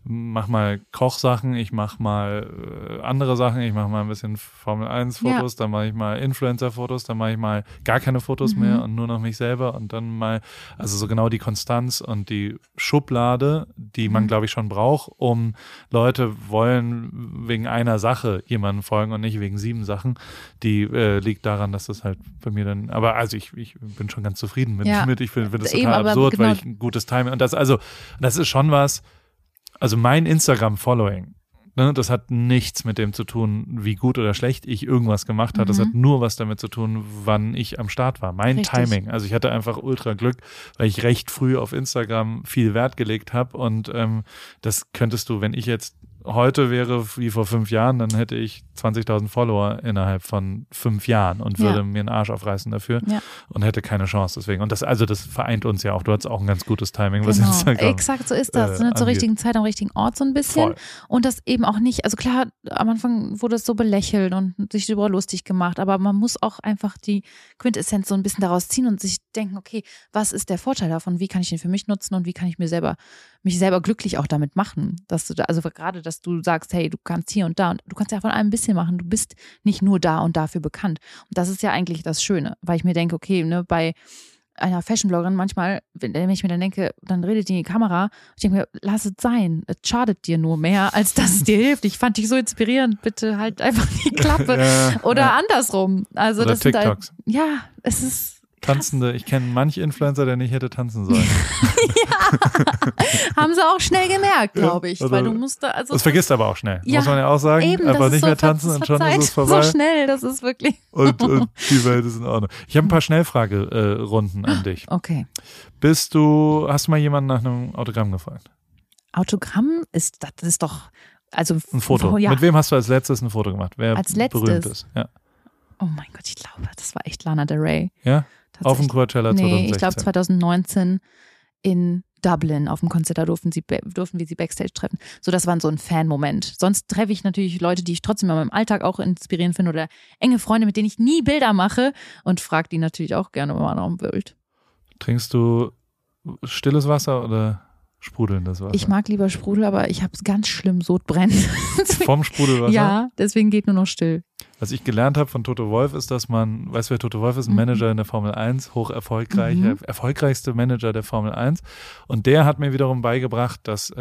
mache mal Kochsachen, ich mache mal andere Sachen, ich mache mal ein bisschen Formel-1-Fotos, dann mache ich mal Influencer-Fotos, dann mache ich mal gar keine Fotos mehr und nur noch mich selber und dann mal, also so genau die Konstanz und die Schublade, die man, glaube ich, schon braucht, um Leute wollen wegen einer Sache jemanden folgen und nicht wegen 7 Sachen, die liegt daran, dass das halt bei mir dann, aber also ich bin schon ganz zufrieden mit, ich finde das Eben, total aber absurd, genau. weil ich ein gutes Timing, und das ist schon was, also mein Instagram-Following, ne, das hat nichts mit dem zu tun, wie gut oder schlecht ich irgendwas gemacht habe. Das hat nur was damit zu tun, wann ich am Start war. Mein Richtig. Timing. Also ich hatte einfach ultra Glück, weil ich recht früh auf Instagram viel Wert gelegt habe. Und das könntest du, wenn ich jetzt heute wäre wie vor 5 Jahren, dann hätte ich 20.000 Follower innerhalb von 5 Jahren und würde mir einen Arsch aufreißen dafür und hätte keine Chance deswegen. Und das vereint uns ja auch. Du hattest auch ein ganz gutes Timing, was Instagram Exakt, so ist das. Zur richtigen Zeit am richtigen Ort so ein bisschen. Voll. Und das eben auch nicht, also klar, am Anfang wurde es so belächelt und sich darüber lustig gemacht, aber man muss auch einfach die Quintessenz so ein bisschen daraus ziehen und sich denken, okay, was ist der Vorteil davon? Wie kann ich den für mich nutzen und wie kann ich mich selber glücklich auch damit machen? Dass du also gerade, dass du sagst, hey, du kannst hier und da und du kannst ja von allem ein bisschen machen. Du bist nicht nur da und dafür bekannt. Und das ist ja eigentlich das Schöne, weil ich mir denke, okay, ne, bei einer Fashion-Bloggerin manchmal, wenn ich mir dann denke, dann redet die in die Kamera, ich denke mir, lass es sein, es schadet dir nur mehr, als dass es dir hilft. Ich fand dich so inspirierend, bitte halt einfach die Klappe. Oder andersrum. Also oder das sind TikToks. halt, ja, es ist Tanzende, ich kenne manche Influencer, der nicht hätte tanzen sollen. haben sie auch schnell gemerkt, glaube ich. also weil du musst da, also das vergisst aber auch schnell, Ja, muss man ja auch sagen. eben, Einfach das nicht ist so mehr tanzen und schon ist es vorbei. So schnell, das ist wirklich. Und die Welt ist in Ordnung. Ich habe ein paar Schnellfragerunden an dich. Okay. Hast du mal jemanden nach einem Autogramm gefragt? Autogramm das ist doch, also Ein Foto. Ja. Mit wem hast du als letztes ein Foto gemacht? Wer Als letztes? berühmt ist? Ja. Oh mein Gott, ich glaube, das war echt Lana Del Rey. Ja? Auf dem Coachella 2016? Nee, ich glaube 2019 in Dublin auf dem Konzert, da durften wir sie Backstage treffen. So, das war so ein Fan-Moment. Sonst treffe ich natürlich Leute, die ich trotzdem in meinem Alltag auch inspirierend finde oder enge Freunde, mit denen ich nie Bilder mache und frage die natürlich auch gerne mal noch ein Bild. Trinkst du stilles Wasser oder sprudelndes Wasser? Ich mag lieber Sprudel, aber ich habe ganz schlimm Sodbrennen. Vom Sprudelwasser? Ja, deswegen geht nur noch still. Was ich gelernt habe von Toto Wolff ist, dass man, weißt du, wer Toto Wolff ist? Ein Manager in der Formel 1, hoch erfolgreicher, erfolgreichste Manager der Formel 1. Und der hat mir wiederum beigebracht, dass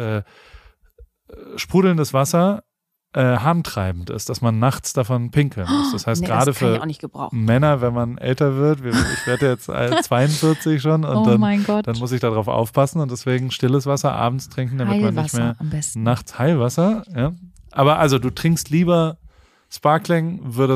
sprudelndes Wasser harntreibend ist, dass man nachts davon pinkeln muss. Das heißt, gerade das kann ich für auch nicht gebrauchen. Männer, wenn man älter wird, ich werde jetzt 42 schon und Oh mein Gott. dann muss ich darauf aufpassen und deswegen stilles Wasser abends trinken, damit man nicht Heilwasser mehr am besten. nachts Heilwasser. Ja. Aber also du trinkst lieber Sparkling,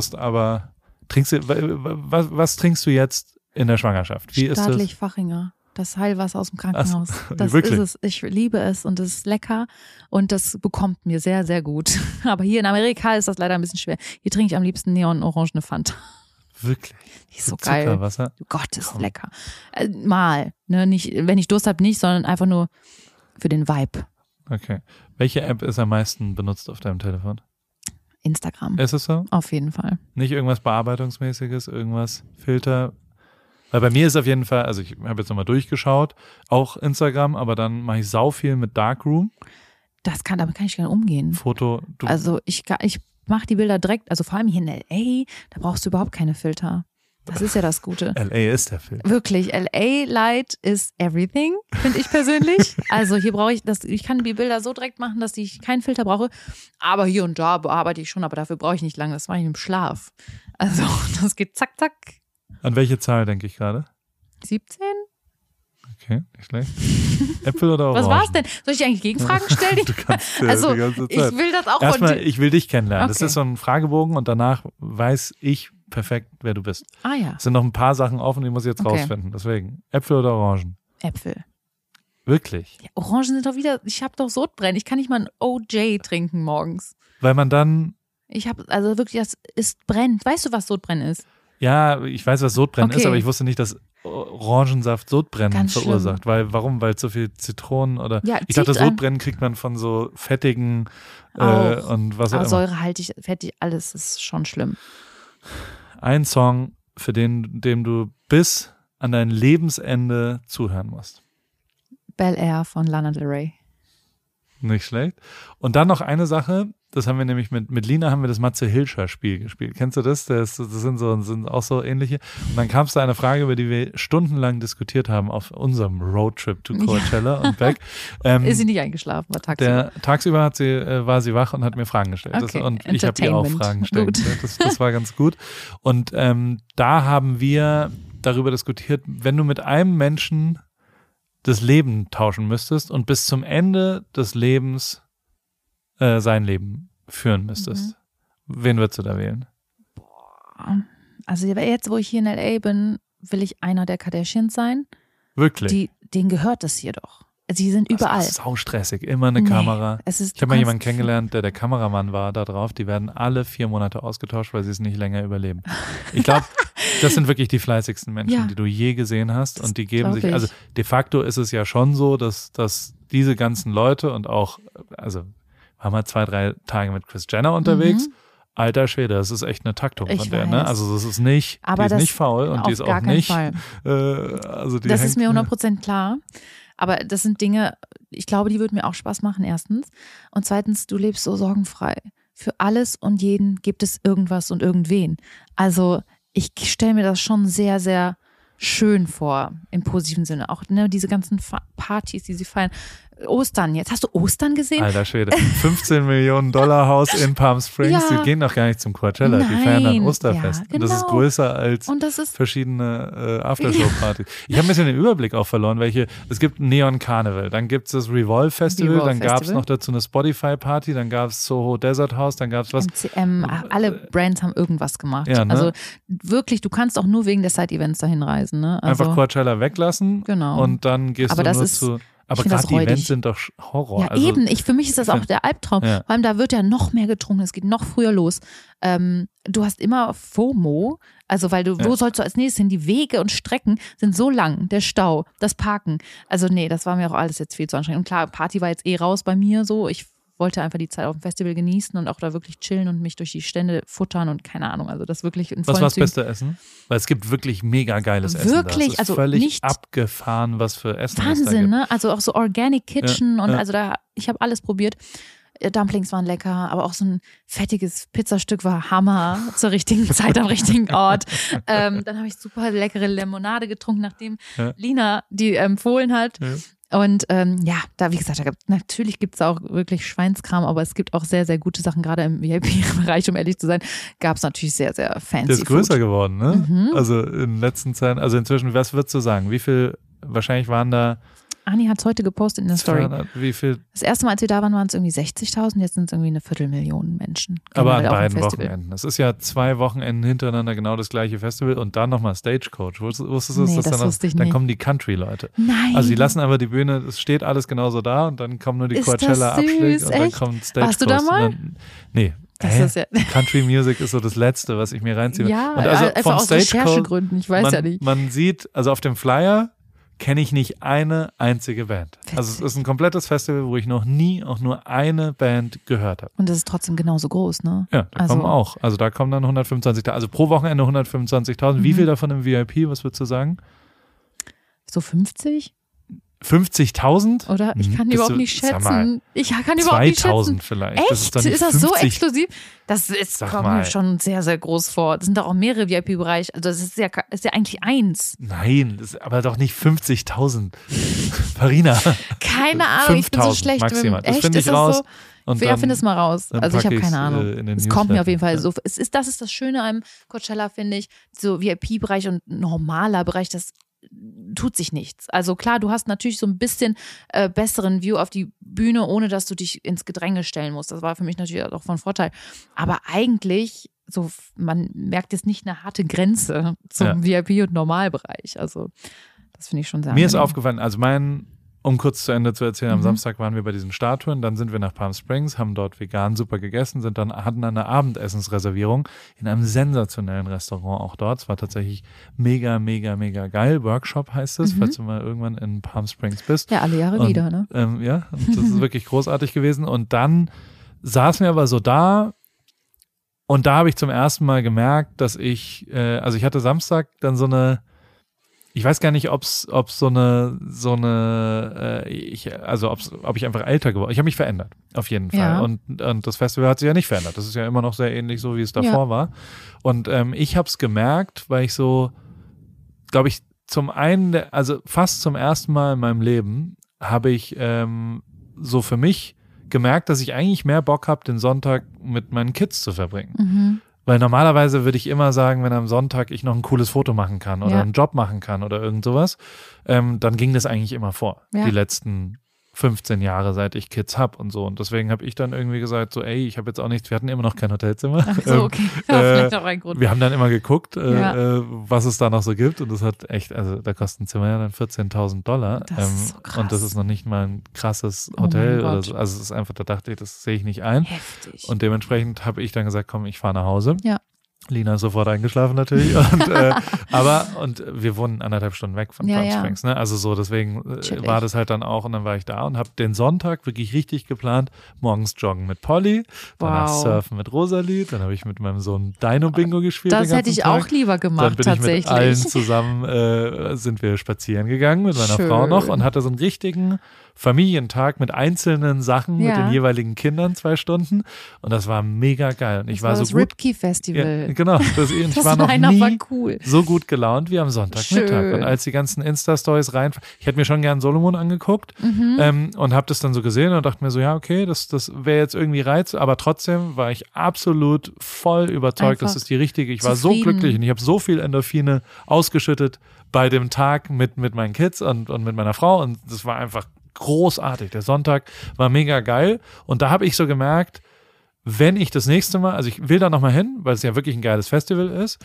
was trinkst du jetzt in der Schwangerschaft? Wie ist das? Staatlich Fachinger. Das Heilwasser aus dem Krankenhaus. Das wirklich? ist es. Ich liebe es und es ist lecker und das bekommt mir sehr, sehr gut. Aber hier in Amerika ist das leider ein bisschen schwer. Hier trinke ich am liebsten Neon-Orangene Fanta. Wirklich? Die ist so geil. Zuckerwasser? Gott, ist lecker. Mal. Ne? Nicht, wenn ich Durst habe, nicht, sondern einfach nur für den Vibe. Okay. Welche App ist am meisten benutzt auf deinem Telefon? Instagram. Ist es so? Auf jeden Fall. Nicht irgendwas Bearbeitungsmäßiges, irgendwas Filter? Weil bei mir ist auf jeden Fall, also ich habe jetzt nochmal durchgeschaut, auch Instagram, aber dann mache ich sau viel mit Darkroom. Damit kann ich gerne umgehen. Foto. Also ich mache die Bilder direkt, also vor allem hier in L.A., da brauchst du überhaupt keine Filter. Das ist ja das Gute. LA ist der Film. Wirklich, LA Light is everything, finde ich persönlich. Also hier brauche ich kann die Bilder so direkt machen, dass ich keinen Filter brauche. Aber hier und da bearbeite ich schon, aber dafür brauche ich nicht lange. Das mache ich im Schlaf. Also das geht zack, zack. An welche Zahl denke ich gerade? 17? Okay, nicht schlecht. Äpfel oder Orangen? Was war's denn? Soll ich eigentlich Gegenfragen stellen? Du kannst also die ganze ich Zeit. will das auch Erstmal, ich will dich kennenlernen. Das Okay. ist so ein Fragebogen und danach weiß ich perfekt, wer du bist. Ah ja, Es sind noch ein paar Sachen offen, die muss ich jetzt Okay. rausfinden. Deswegen, Äpfel oder Orangen? Äpfel. Wirklich? Ja, Orangen sind doch wieder, ich habe doch Sodbrennen. Ich kann nicht mal ein OJ trinken morgens. Weil man dann, Ich habe, also wirklich, das ist brennt. Weißt du, was Sodbrennen ist? ja, ich weiß, was Sodbrennen Okay. ist, aber ich wusste nicht, dass Orangensaft Sodbrennen Ganz verursacht. Warum? Weil zu viel Zitronen oder. Ja, ich dachte, zieht einem- Sodbrennen kriegt man von so fettigen Auch. und was auch Aber immer. säurehaltig, fettig, alles ist schon schlimm. Ein Song, für dem du bis an dein Lebensende zuhören musst. Bel Air von Lana Del Rey. Nicht schlecht. Und dann noch eine Sache, das haben wir nämlich mit Lina haben wir das Matze-Hilscher-Spiel gespielt. Kennst du das? Das sind auch so ähnliche. Und dann kam es da eine Frage, über die wir stundenlang diskutiert haben auf unserem Roadtrip to Coachella und back. Ist sie nicht eingeschlafen, war tagsüber? Tagsüber war sie wach und hat mir Fragen gestellt. Okay. Und ich habe ihr auch Fragen gestellt. Gut. Das war ganz gut. Und da haben wir darüber diskutiert, wenn du mit einem Menschen das Leben tauschen müsstest und bis zum Ende des Lebens sein Leben führen müsstest. Wen würdest du da wählen? Also jetzt, wo ich hier in L.A. bin, will ich einer der Kardashians sein. Wirklich? Denen gehört das hier doch. Sie sind überall. Das ist saustressig, immer eine Kamera. Ich habe mal jemanden kennengelernt, der Kameramann war da drauf. Die werden alle 4 Monate ausgetauscht, weil sie es nicht länger überleben. Ich glaube, das sind wirklich die fleißigsten Menschen, die du je gesehen hast. Und die geben sich, also de facto ist es ja schon so, dass diese ganzen Leute und auch, also waren wir 2-3 Tage mit Kris Jenner unterwegs. Alter Schwede, das ist echt eine Taktung von der, ne? Also das ist nicht, die ist nicht faul und die ist auch nicht. Das ist mir 100% klar. Aber das sind Dinge, ich glaube, die würden mir auch Spaß machen, erstens. Und zweitens, du lebst so sorgenfrei. Für alles und jeden gibt es irgendwas und irgendwen. Also ich stelle mir das schon sehr, sehr schön vor, im positiven Sinne. Auch diese ganzen Partys, die sie feiern. Ostern jetzt. Hast du Ostern gesehen? Alter Schwede. $15 Millionen Haus in Palm Springs. Die gehen doch gar nicht zum Coachella. Die feiern dann Osterfest. Ja, genau. Und das ist größer als verschiedene Aftershow-Partys. Ich habe ein bisschen den Überblick auch verloren, es gibt Neon Carnival, dann gibt es das Revolve Festival, dann gab es noch dazu eine Spotify-Party, dann gab es Soho Desert House, dann gab es was. MCM, alle Brands haben irgendwas gemacht. Ja, ne? Also wirklich, du kannst auch nur wegen der Side-Events dahin reisen. Ne? Also, einfach Coachella weglassen und dann gehst du nur zu... Aber gerade die Events sind doch Horror. Ja, eben. Für mich ist das auch der Albtraum. Ja. Vor allem, da wird ja noch mehr getrunken. Es geht noch früher los. Du hast immer FOMO. Also, wo sollst du als nächstes hin? Die Wege und Strecken sind so lang. Der Stau, das Parken. Also, nee, das war mir auch alles jetzt viel zu anstrengend. Und klar, Party war jetzt raus bei mir so. Ich wollte einfach die Zeit auf dem Festival genießen und auch da wirklich chillen und mich durch die Stände futtern und keine Ahnung, also das wirklich in vollen Was war das beste Essen? Weil es gibt wirklich mega geiles Essen. Wirklich, das ist also völlig nicht abgefahren, was für Essen Wahnsinn, es da gibt. Ne? Also auch so Organic Kitchen und also ich habe alles probiert. Dumplings waren lecker, aber auch so ein fettiges Pizzastück war Hammer zur richtigen Zeit am richtigen Ort. Dann habe ich super leckere Limonade getrunken, nachdem Lina die empfohlen hat. Ja. Und da, wie gesagt, natürlich gibt es auch wirklich Schweinskram, aber es gibt auch sehr, sehr gute Sachen, gerade im VIP-Bereich, um ehrlich zu sein, gab es natürlich sehr, sehr fancy Das ist größer Food. geworden, ne? Also in letzten Zeiten, also inzwischen, was würdest du sagen? Wie viel, wahrscheinlich waren da Anni hat es heute gepostet in der Story. Wie viel? Das erste Mal, als wir da waren es irgendwie 60.000, jetzt sind es irgendwie 250.000 Menschen. Aber an beiden Wochenenden. Es ist ja 2 Wochenenden hintereinander genau das gleiche Festival und dann nochmal Stagecoach. Wusstest du nee, das wusste ich nicht. Dann kommen die Country-Leute. Nein. Also die lassen aber die Bühne, es steht alles genauso da und dann kommen nur die Coachella-Abschläge und dann kommt Stagecoach. Warst du da mal? Nee. Das ist Country Music ist so das Letzte, was ich mir reinziehe. Ja, und also einfach vom aus Recherchegründen, ich weiß ja nicht. Man sieht, also auf dem Flyer kenne ich nicht eine einzige Band. Witzig. Also es ist ein komplettes Festival, wo ich noch nie auch nur eine Band gehört habe. Und das ist trotzdem genauso groß, ne? Ja, da kommen auch. Also da kommen dann 125.000, also pro Wochenende 125.000. Wie viel davon im VIP, was würdest du sagen? So 50? 50.000? Oder? Ich kann überhaupt nicht schätzen. Ich kann überhaupt nicht schätzen. 2.000 vielleicht. Echt? Das ist das so exklusiv? Das kommt mir schon sehr, sehr groß vor. Das sind doch auch mehrere VIP-Bereiche. Also das ist ja eigentlich eins. Nein, das ist aber doch nicht 50.000. Farina. Keine Ahnung, ich bin so schlecht. Maximal. Das finde ich ist raus. So? Und ja, finde es mal raus. Also ich habe keine Ahnung. Es kommt mir auf jeden Fall so. Das ist das Schöne am Coachella, finde ich. So VIP-Bereich und normaler Bereich, das tut sich nichts. Also klar, du hast natürlich so ein bisschen besseren View auf die Bühne, ohne dass du dich ins Gedränge stellen musst. Das war für mich natürlich auch von Vorteil. Aber eigentlich, so man merkt jetzt nicht eine harte Grenze zum VIP- und Normalbereich. Also das finde ich schon sehr angenehm. Mir ist aufgefallen, also um kurz zu Ende zu erzählen, am Samstag waren wir bei diesen Statuen, dann sind wir nach Palm Springs, haben dort vegan super gegessen, hatten dann eine Abendessensreservierung in einem sensationellen Restaurant auch dort. Es war tatsächlich mega, mega, mega geil. Workshop heißt es, falls du mal irgendwann in Palm Springs bist. Ja, alle Jahre wieder, ne? Ja, und das ist wirklich großartig gewesen. Und dann saßen wir aber so da und da habe ich zum ersten Mal gemerkt, dass ich hatte Samstag dann so eine ich weiß gar nicht, ob ich einfach älter geworden. Ich habe mich verändert, auf jeden Fall. Ja. Und das Festival hat sich ja nicht verändert. Das ist ja immer noch sehr ähnlich so, wie es davor war. Und ich habe es gemerkt, weil ich so, glaube ich, zum einen, also fast zum ersten Mal in meinem Leben habe ich so für mich gemerkt, dass ich eigentlich mehr Bock habe, den Sonntag mit meinen Kids zu verbringen. Mhm. Weil normalerweise würde ich immer sagen, wenn am Sonntag ich noch ein cooles Foto machen kann oder einen Job machen kann oder irgend sowas, dann ging das eigentlich immer vor. Ja. Die letzten 15 Jahre, seit ich Kids habe und so. Und deswegen habe ich dann irgendwie gesagt, so ich habe jetzt auch nichts, wir hatten immer noch kein Hotelzimmer. Ach so, okay. Vielleicht auch ein Grund. Wir haben dann immer geguckt, was es da noch so gibt und das hat echt, also da kostet ein Zimmer ja dann $14.000. Das ist so krass. Und das ist noch nicht mal ein krasses Hotel mein oder Gott. so. Also es ist einfach, da dachte ich, das sehe ich nicht ein. Heftig. Und dementsprechend habe ich dann gesagt, komm, ich fahre nach Hause. Ja. Lina ist sofort eingeschlafen natürlich. Und wir wohnen 1,5 Stunden weg von Palm Springs. Ne? Also so, deswegen war das halt dann auch und dann war ich da und habe den Sonntag wirklich richtig geplant. Morgens joggen mit Polly, danach surfen mit Rosalie, dann habe ich mit meinem Sohn Dino-Bingo gespielt. Das hätte ich auch lieber gemacht, dann bin tatsächlich. Ich mit allen zusammen sind wir spazieren gegangen mit meiner Schön. Frau noch und hatte so einen richtigen Familientag mit einzelnen Sachen mit den jeweiligen Kindern 2 Stunden und das war mega geil. Und ich war so das gut. Ripkey Festival. Ja, genau. Ich Das war noch Line-Up nie war cool. so gut gelaunt wie am Sonntagmittag. Schön. Und als die ganzen Insta-Stories rein, ich hätte mir schon gern Solomon angeguckt und habe das dann so gesehen und dachte mir so, ja, okay, das wäre jetzt irgendwie Reiz, aber trotzdem war ich absolut voll überzeugt, Einfach das ist die richtige. Ich war so zufrieden. glücklich und ich habe so viel Endorphine ausgeschüttet bei dem Tag mit meinen Kids und mit meiner Frau und das war einfach großartig. Der Sonntag war mega geil und da habe ich so gemerkt, wenn ich das nächste Mal, also ich will da nochmal hin, weil es ja wirklich ein geiles Festival ist,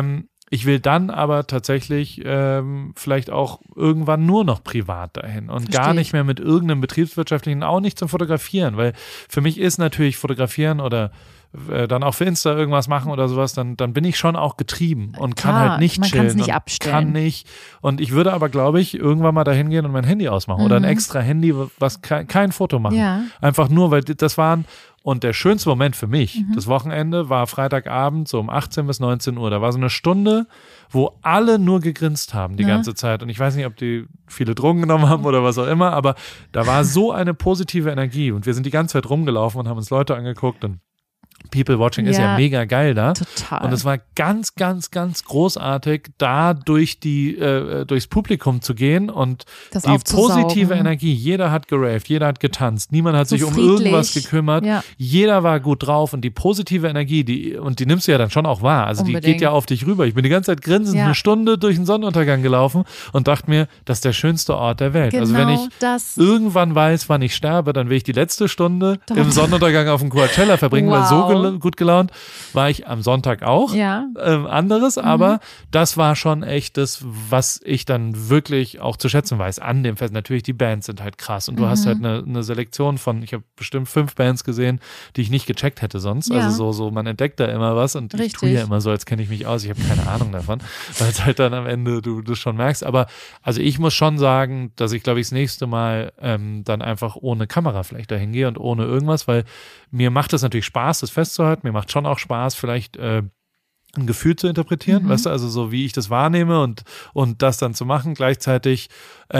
ich will dann aber tatsächlich vielleicht auch irgendwann nur noch privat dahin und gar nicht mehr mit irgendeinem betriebswirtschaftlichen, auch nicht zum Fotografieren, weil für mich ist natürlich Fotografieren oder dann auch für Insta irgendwas machen oder sowas, dann bin ich schon auch getrieben und kann halt nicht man chillen. kann's nicht und abstellen. Kann nicht. Und ich würde aber, glaube ich, irgendwann mal dahin gehen und mein Handy ausmachen oder ein extra Handy, was kein Foto machen. Ja. Einfach nur, weil das waren. Und der schönste Moment für mich, das Wochenende, war Freitagabend so um 18 bis 19 Uhr. Da war so eine Stunde, wo alle nur gegrinst haben die ganze Zeit. Und ich weiß nicht, ob die viele Drogen genommen haben oder was auch immer, aber da war so eine positive Energie. Und wir sind die ganze Zeit rumgelaufen und haben uns Leute angeguckt und People Watching ist ja mega geil da. Total. Und es war ganz, ganz, ganz großartig, da durchs Publikum zu gehen und Das die aufzusaugen. positive Energie. Jeder hat geraved, jeder hat getanzt, niemand hat sich um friedlich. irgendwas gekümmert. Ja. Jeder war gut drauf und die positive Energie, die nimmst du ja dann schon auch wahr. Also die Unbedingt. geht ja auf dich rüber. Ich bin die ganze Zeit grinsend eine Stunde durch den Sonnenuntergang gelaufen und dachte mir, das ist der schönste Ort der Welt. Genau also wenn ich das. irgendwann weiß, wann ich sterbe, dann will ich die letzte Stunde im Sonnenuntergang auf dem Coachella verbringen, weil so gut gelaunt war ich am Sonntag auch. Ja. Anderes, aber das war schon echt das, was ich dann wirklich auch zu schätzen weiß an dem Fest. Natürlich, die Bands sind halt krass und du hast halt eine Selektion von, ich habe bestimmt 5 Bands gesehen, die ich nicht gecheckt hätte sonst. Ja. Also so, man entdeckt da immer was und ich tue ja immer so, als kenne ich mich aus. Ich habe keine Ahnung davon, weil es halt dann am Ende du das schon merkst. Aber also ich muss schon sagen, dass ich, glaube ich, das nächste Mal dann einfach ohne Kamera vielleicht dahin gehe und ohne irgendwas, weil mir macht es natürlich Spaß, das festzuhalten. Mir macht schon auch Spaß, vielleicht ein Gefühl zu interpretieren, weißt du, also so wie ich das wahrnehme und das dann zu machen. Gleichzeitig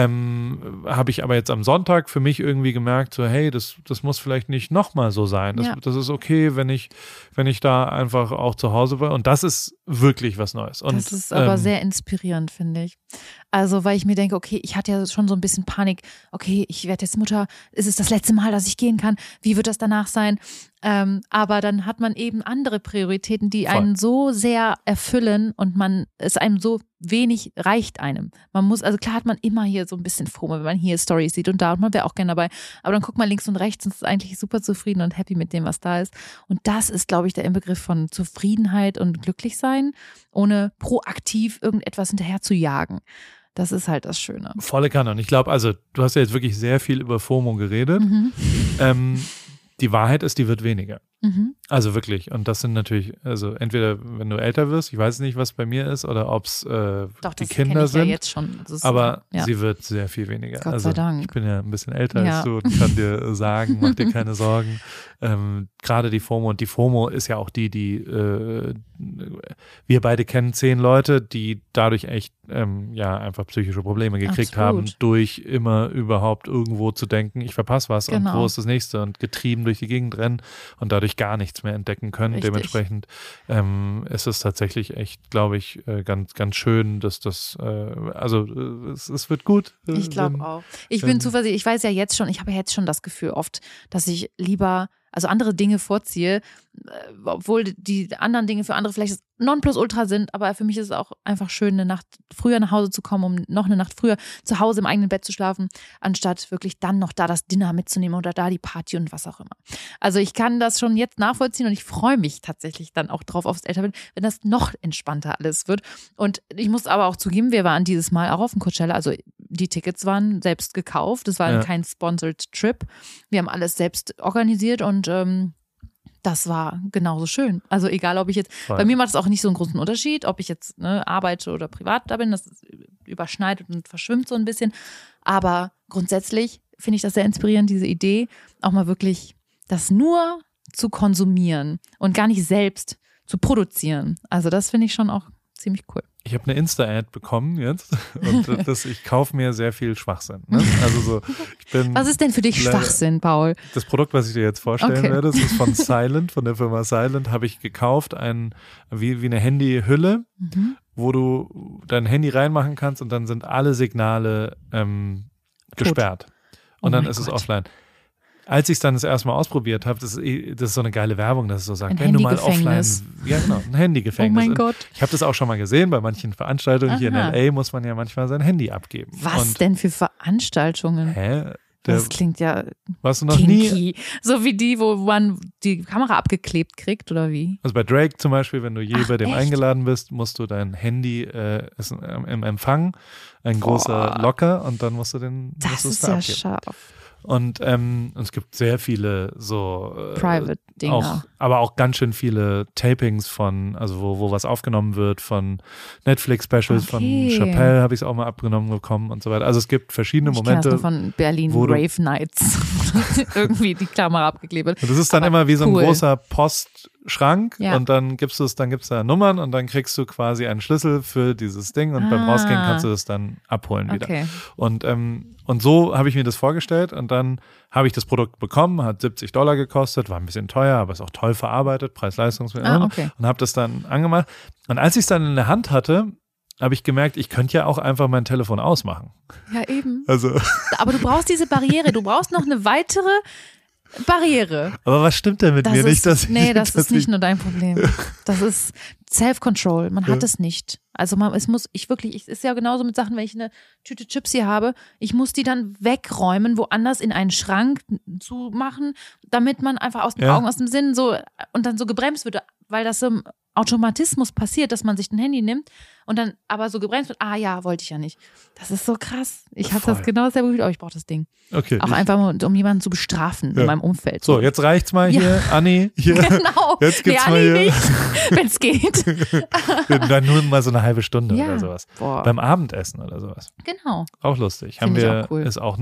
habe ich aber jetzt am Sonntag für mich irgendwie gemerkt, so hey, das muss vielleicht nicht nochmal so sein. Das ist okay, wenn ich da einfach auch zu Hause war und das ist wirklich was Neues. Und, das ist aber sehr inspirierend, finde ich. Also, weil ich mir denke, okay, ich hatte ja schon so ein bisschen Panik, okay, ich werde jetzt Mutter, ist es das letzte Mal, dass ich gehen kann? Wie wird das danach sein? Aber dann hat man eben andere Prioritäten, die einen so sehr erfüllen und es einem so wenig reicht einem. Man muss, also klar hat man immer hier so ein bisschen FOMO, wenn man hier Storys sieht und da und man wäre auch gerne dabei. Aber dann guckt man links und rechts und ist eigentlich super zufrieden und happy mit dem, was da ist. Und das ist, glaube ich, der Inbegriff von Zufriedenheit und glücklich sein, ohne proaktiv irgendetwas hinterher zu jagen. Das ist halt das Schöne. Volle Kanne. Und ich glaube, also du hast ja jetzt wirklich sehr viel über FOMO geredet. Die Wahrheit ist, die wird weniger. Also wirklich. Und das sind natürlich, also entweder, wenn du älter wirst, ich weiß nicht, was bei mir ist, oder ob es die Kinder ich sind. Ja jetzt schon. Aber sie wird sehr viel weniger. Gott also sei Dank. Ich bin ja ein bisschen älter als du und kann dir sagen, mach dir keine Sorgen. Gerade die FOMO. Und die FOMO ist ja auch die wir beide kennen 10 Leute, die dadurch echt einfach psychische Probleme gekriegt haben, durch immer überhaupt irgendwo zu denken, ich verpasse was und wo ist das nächste, und getrieben durch die Gegend rennen und dadurch gar nichts mehr entdecken können. Richtig. Dementsprechend ist es tatsächlich echt, glaube ich, ganz, ganz schön, dass das, es wird gut. Ich glaube auch. Ich bin zuversichtlich, ich weiß ja jetzt schon, ich habe ja jetzt schon das Gefühl oft, dass ich lieber andere Dinge vorziehe, obwohl die anderen Dinge für andere vielleicht das Nonplusultra sind, aber für mich ist es auch einfach schön, eine Nacht früher nach Hause zu kommen, um noch eine Nacht früher zu Hause im eigenen Bett zu schlafen, anstatt wirklich dann noch da das Dinner mitzunehmen oder da die Party und was auch immer. Also ich kann das schon jetzt nachvollziehen und ich freue mich tatsächlich dann auch drauf aufs Älterwerden, wenn das noch entspannter alles wird. Und ich muss aber auch zugeben, wir waren dieses Mal auch auf dem Coachella, also die Tickets waren selbst gekauft, es war kein Sponsored Trip. Wir haben alles selbst organisiert und das war genauso schön. Also egal, ob ich jetzt, bei mir macht es auch nicht so einen großen Unterschied, ob ich jetzt arbeite oder privat da bin, das überschneidet und verschwimmt so ein bisschen. Aber grundsätzlich finde ich das sehr inspirierend, diese Idee, auch mal wirklich das nur zu konsumieren und gar nicht selbst zu produzieren. Also das finde ich schon auch ziemlich cool. Ich habe eine Insta-Ad bekommen jetzt und ich kaufe mir sehr viel Schwachsinn. Ne? Also was ist denn für dich Schwachsinn, Paul? Das Produkt, was ich dir jetzt vorstellen werde, das ist von Silent, von der Firma Silent, habe ich gekauft, wie eine Handyhülle, wo du dein Handy reinmachen kannst und dann sind alle Signale gesperrt. Und dann ist es offline. Als ich es dann das erste Mal ausprobiert habe, das ist so eine geile Werbung, dass es so sagt, wenn du mal offline, ein Handygefängnis. Oh mein Gott. Ich habe das auch schon mal gesehen, bei manchen Veranstaltungen hier in LA muss man ja manchmal sein Handy abgeben. Was denn für Veranstaltungen? Das klingt ja warst du noch kinky. Nie? So wie die, wo man die Kamera abgeklebt kriegt, oder wie? Also bei Drake zum Beispiel, wenn du bei dem eingeladen bist, musst du dein Handy ist im Empfang, ein großer Locker, und dann musst du das ist ja abgeben. Scharf. Und es gibt sehr viele so Private-Dinger. Aber auch ganz schön viele Tapings also wo was aufgenommen wird, von Netflix-Specials, von Chappelle habe ich es auch mal abgenommen bekommen und so weiter. Also es gibt verschiedene Momente. Ich kenne das nur von Berlin Rave Nights. Irgendwie die Kamera abgeklebt. Und das ist dann immer wie so ein großer Postschrank, Ja. und dann gibt's da Nummern und dann kriegst du quasi einen Schlüssel für dieses Ding und beim Rausgehen kannst du das dann abholen wieder. Okay. Und so habe ich mir das vorgestellt, und dann habe ich das Produkt bekommen, hat $70 gekostet, war ein bisschen teuer, aber ist auch toll verarbeitet, Preis-Leistungs-Verhältnis, und habe das dann angemacht. Und als ich es dann in der Hand hatte, habe ich gemerkt, ich könnte ja auch einfach mein Telefon ausmachen. Ja, eben. Also. Aber du brauchst diese Barriere, du brauchst noch eine weitere Barriere. Aber was stimmt denn mit mir nicht? Das ist nicht nur dein Problem. Das ist Self-Control. Man hat es nicht. Also es ist ja genauso mit Sachen, wenn ich eine Tüte Chips hier habe, ich muss die dann wegräumen, woanders in einen Schrank zu machen, damit man einfach aus den Augen, aus dem Sinn und dann so gebremst wird, weil das so im Automatismus passiert, dass man sich ein Handy nimmt und dann aber so gebremst wird, wollte ich ja nicht. Das ist so krass. Ich habe das genau selber gefühlt, aber ich brauche das Ding. Okay. Auch einfach mal, um jemanden zu bestrafen in meinem Umfeld. So, jetzt reicht's mal hier, Anni. Hier. Genau. Jetzt gibt's mal Anni hier. nicht, wenn es geht. Dann nur mal so eine halbe Stunde oder sowas. Boah. Beim Abendessen oder sowas. Genau. Auch lustig. Find ich auch cool. Ist auch,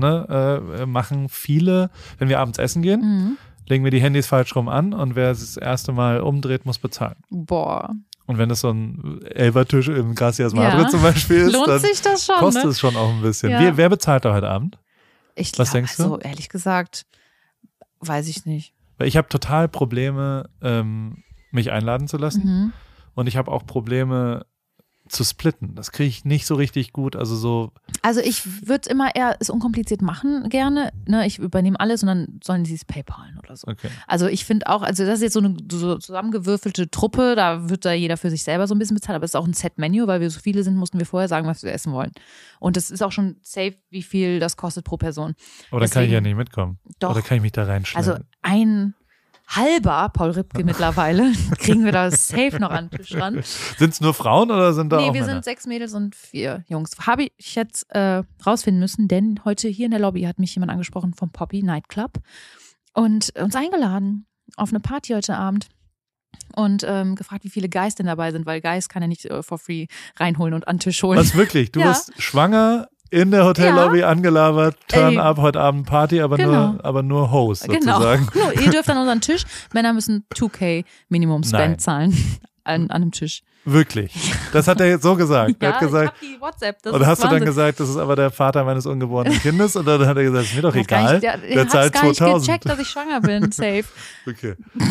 machen viele, wenn wir abends essen gehen, legen wir die Handys falsch rum an, und wer das erste Mal umdreht, muss bezahlen. Boah. Und wenn es so ein Elfertisch im Gracias Madre zum Beispiel ist, lohnt dann sich das schon, kostet es schon auch ein bisschen. Ja. Wer bezahlt da heute Abend? Was denkst du? Also ehrlich gesagt, weiß ich nicht. Weil ich habe total Probleme, mich einladen zu lassen. Und ich habe auch Probleme zu splitten. Das kriege ich nicht so richtig gut. Also ich würde immer eher es unkompliziert machen gerne. Ne? Ich übernehme alles und dann sollen sie es PayPalen oder so. Okay. Also ich finde auch, das ist jetzt so eine so zusammengewürfelte Truppe, da wird da jeder für sich selber so ein bisschen bezahlt, aber es ist auch ein Set-Menü, weil wir so viele sind, mussten wir vorher sagen, was wir essen wollen. Und es ist auch schon safe, wie viel das kostet pro Person. Aber dann kann ich ja nicht mitkommen. Doch. Oder kann ich mich da reinschneiden? Also ein halber Paul Ripke mittlerweile kriegen wir da safe noch an den Tisch ran. Sind es nur Frauen oder sind da auch wir Männer? sind 6 Mädels und 4 Jungs. Habe ich jetzt rausfinden müssen, denn heute hier in der Lobby hat mich jemand angesprochen vom Poppy Nightclub und uns eingeladen. auf eine Party heute Abend. Und gefragt, wie viele Guys denn dabei sind, weil Guys kann er nicht for free reinholen und an den Tisch holen. Was wirklich? Du Ja. bist schwanger, in der Hotellobby angelabert, Turn up, heute Abend Party, aber nur Host sozusagen. Genau. Ihr dürft an unseren Tisch. Männer müssen 2K Minimum Spend Nein. zahlen an einem Tisch. Wirklich. Das hat er jetzt so gesagt. Er hat gesagt, ich hab die WhatsApp. Das und ist hast du dann Wahnsinn. gesagt, das ist aber der Vater meines ungeborenen Kindes? Und dann hat er gesagt, ist mir doch Der hat gar egal. nicht- Der hat zahlt gar nicht 2000. gecheckt, dass ich schwanger bin. Safe. Okay.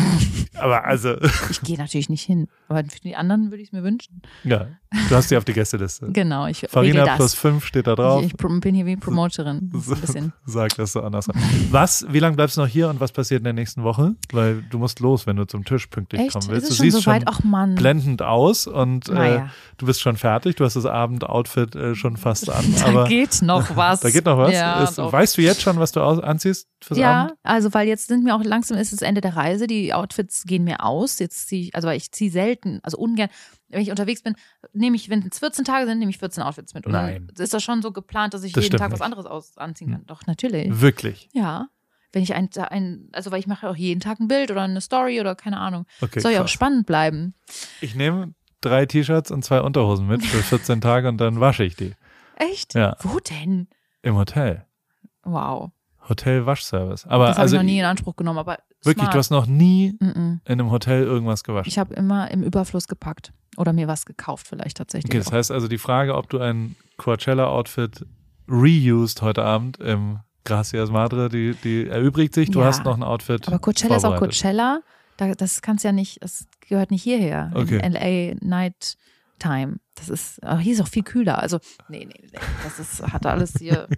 Aber also, Ich gehe natürlich nicht hin. Aber für die anderen würde ich es mir wünschen. ja, du hast die auf die Gästeliste. Genau, ich regel Farina das. plus 5 steht da drauf. Ich bin hier wie Promoterin. Das ist ein bisschen. Sag das so anders. Wie lange bleibst du noch hier und was passiert in der nächsten Woche? Weil du musst los, wenn du zum Tisch pünktlich Echt? kommen willst. Ist Du es schon siehst so weit? schon Ach Mann. blendend aus und Naja. du bist schon fertig. Du hast das Abendoutfit schon fast an. Da Aber geht noch was. da geht noch was. Ja, doch. Weißt du jetzt schon, was du anziehst fürs Ja, Abend? also weil jetzt sind mir auch langsam ist das Ende der Reise, die Outfits gehen mir aus. Jetzt ziehe ich, also weil ich ziehe selten, also ungern, wenn ich unterwegs bin, wenn es 14 Tage sind, nehme ich 14 Outfits mit. Und Nein. dann ist das schon so geplant, dass ich Das jeden stimmt Tag was nicht. anderes anziehen kann. Doch, natürlich. Wirklich? Ja. Wenn ich also weil ich mache auch jeden Tag ein Bild oder eine Story oder keine Ahnung. Okay, Soll ja auch krass. spannend bleiben. Ich nehme 3 T-Shirts und 2 Unterhosen mit für 14 Tage und dann wasche ich die. Echt? Ja. Wo denn? Im Hotel. Wow. Hotel-Waschservice. Aber Das habe also ich noch nie in Anspruch genommen, aber wirklich, smart. du hast noch nie Mm-mm. in einem Hotel irgendwas gewaschen. Ich habe immer im Überfluss gepackt. Oder mir was gekauft vielleicht tatsächlich. Okay, das heißt also die Frage, ob du ein Coachella-Outfit reused heute Abend im Gracias Madre, die erübrigt sich. Du Ja. hast noch ein Outfit Aber Coachella ist auch vorbereitet. Coachella. Das kannst ja nicht, das gehört nicht hierher. Okay. In LA Night Time. Das ist, aber hier ist auch viel kühler. Also, nee. Hat alles hier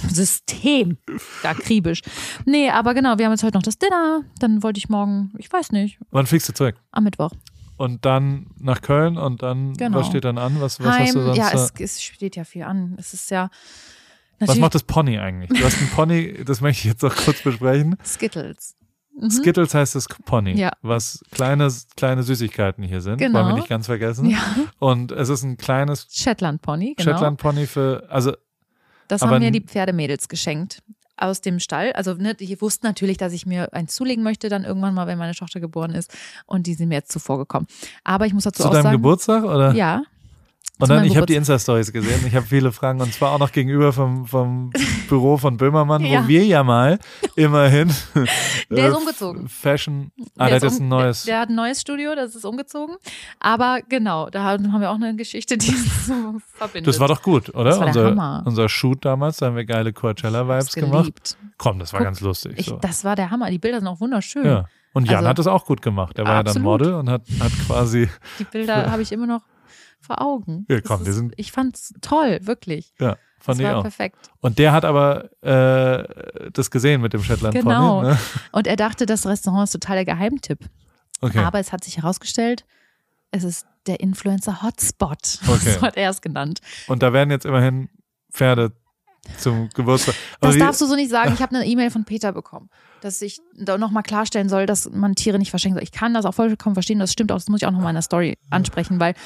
System. Akribisch. Nee, aber genau, wir haben jetzt heute noch das Dinner. Dann wollte ich morgen, ich weiß nicht, Wann fliegst du zurück? am Mittwoch. Und dann nach Köln und dann, Genau. was steht dann an? Was hast du sonst? Ja, es steht ja viel an. Es ist ja was natürlich macht das Pony eigentlich? Du hast ein Pony, das möchte ich jetzt noch kurz besprechen. Skittles. Mhm. Skittles heißt das Pony, Ja. was kleine Süßigkeiten hier sind, Genau. wollen wir nicht ganz vergessen. Ja. Und es ist ein kleines Shetland Pony, genau. Shetland Pony Das aber haben mir n- die Pferdemädels geschenkt aus dem Stall. Also die wussten natürlich, dass ich mir eins zulegen möchte, dann irgendwann mal, wenn meine Tochter geboren ist. Und die sind mir jetzt zuvor gekommen. Aber ich muss dazu zu auch deinem sagen, Geburtstag, oder? ja. Und zu dann, meinem ich habe die Geburtstag. Insta-Stories gesehen. Ich habe viele Fragen und zwar auch noch gegenüber vom Büro von Böhmermann, Ja. wo wir ja mal immerhin Der ist umgezogen. Fashion, Der der ist hat jetzt ein neues. Der hat ein neues Studio, das ist umgezogen. Aber genau, da haben wir auch eine Geschichte, die so verbindet. Das war doch gut, oder? Das war der Hammer. Unser Shoot damals, da haben wir geile Coachella-Vibes Ich hab's gemacht. geliebt. Komm, das war Guck, ganz lustig. So. Das war der Hammer. Die Bilder sind auch wunderschön. Ja. Und Jan Also- hat das auch gut gemacht. Der war ja dann Absolut. Model und hat quasi, Die Bilder habe ich immer noch vor Augen. Ja, komm, Das die sind- ich fand's toll, wirklich. ja, fand Das ich war auch. perfekt. Und der hat aber das gesehen mit dem Shetland Genau. Pony. Ne? Und er dachte, das Restaurant ist total der Geheimtipp. Okay. Aber es hat sich herausgestellt, es ist der Influencer-Hotspot. Okay. So hat er es genannt. Und da werden jetzt immerhin Pferde zum Geburtstag. Aber Das wie- darfst du so nicht sagen. Ich habe eine E-Mail von Peter bekommen, dass ich da nochmal klarstellen soll, dass man Tiere nicht verschenken soll. Ich kann das auch vollkommen verstehen, das stimmt auch, das muss ich auch nochmal in der Story ansprechen, weil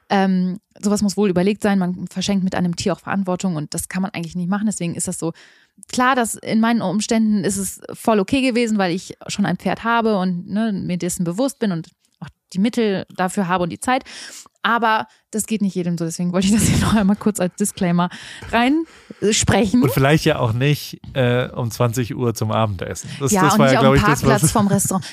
sowas muss wohl überlegt sein. Man verschenkt mit einem Tier auch Verantwortung und das kann man eigentlich nicht machen. Deswegen ist das so. Klar, dass in meinen Umständen ist es voll okay gewesen, weil ich schon ein Pferd habe und mir dessen bewusst bin und auch die Mittel dafür habe und die Zeit. Aber das geht nicht jedem so, deswegen wollte ich das hier noch einmal kurz als Disclaimer reinsprechen. Und vielleicht ja auch nicht um 20 Uhr zum Abendessen. Das Ja, war und ja, nicht auf glaube dem ich, das Parkplatz was. vom Restaurant.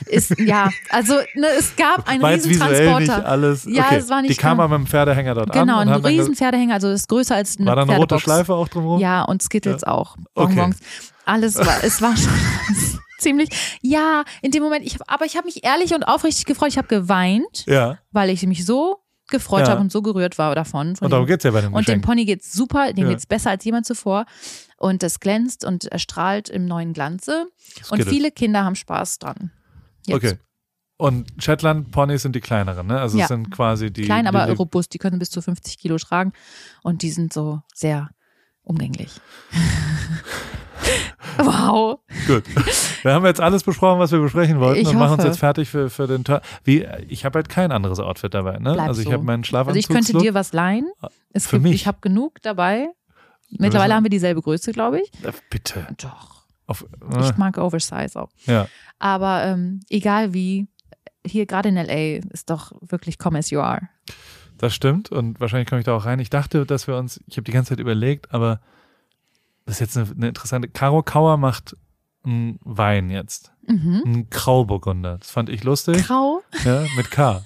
Es gab einen War jetzt visuell nicht Riesentransporter. alles. Ja, okay. es war nicht die kam klar. aber mit dem Pferdehänger dort Genau, an. ein und haben dann riesen Pferdehänger, also das ist größer als eine war da eine rote Pferdebox. Schleife auch drumherum? Ja, und Skittles auch. Okay. Bonbons. Es war schon ziemlich, ja, in dem Moment, aber ich habe mich ehrlich und aufrichtig gefreut. Ich habe geweint, Ja. weil ich mich so gefreut Ja. habe und so gerührt war davon. Von Und darum dem- geht's ja bei dem Und dem Geschenk. Pony geht's super, dem Ja. geht's besser als jemand zuvor. Und das glänzt und erstrahlt im neuen Glanze. Und Skittles. viele Kinder haben Spaß dran. Jetzt. Okay. Und Shetland Ponys sind die kleineren, ne? Also Ja. es sind quasi die. Klein, aber die, robust. Die können bis zu 50 Kilo tragen. Und die sind so sehr umgänglich. Wow. Gut. Wir haben jetzt alles besprochen, was wir besprechen wollten Ich und machen uns hoffe. jetzt fertig für den Tag. Ich habe halt kein anderes Outfit dabei, ne? Bleib Also ich so. habe meinen Also Schlafanzug. ich könnte dir was leihen. Für mich? Ich habe genug dabei. Mittlerweile müssen- haben wir dieselbe Größe, glaube ich. Bitte. Doch. Ich mag Oversize auch. Ja. Aber egal wie, hier gerade in L.A. ist doch wirklich come as you are. Das stimmt und wahrscheinlich komme ich da auch rein. Ich dachte, dass wir uns, ich habe die ganze Zeit überlegt, aber das ist jetzt eine interessante, Caro Kauer macht einen Wein jetzt. Einen Grauburgunder. Das fand ich lustig. Grau? Ja, mit K.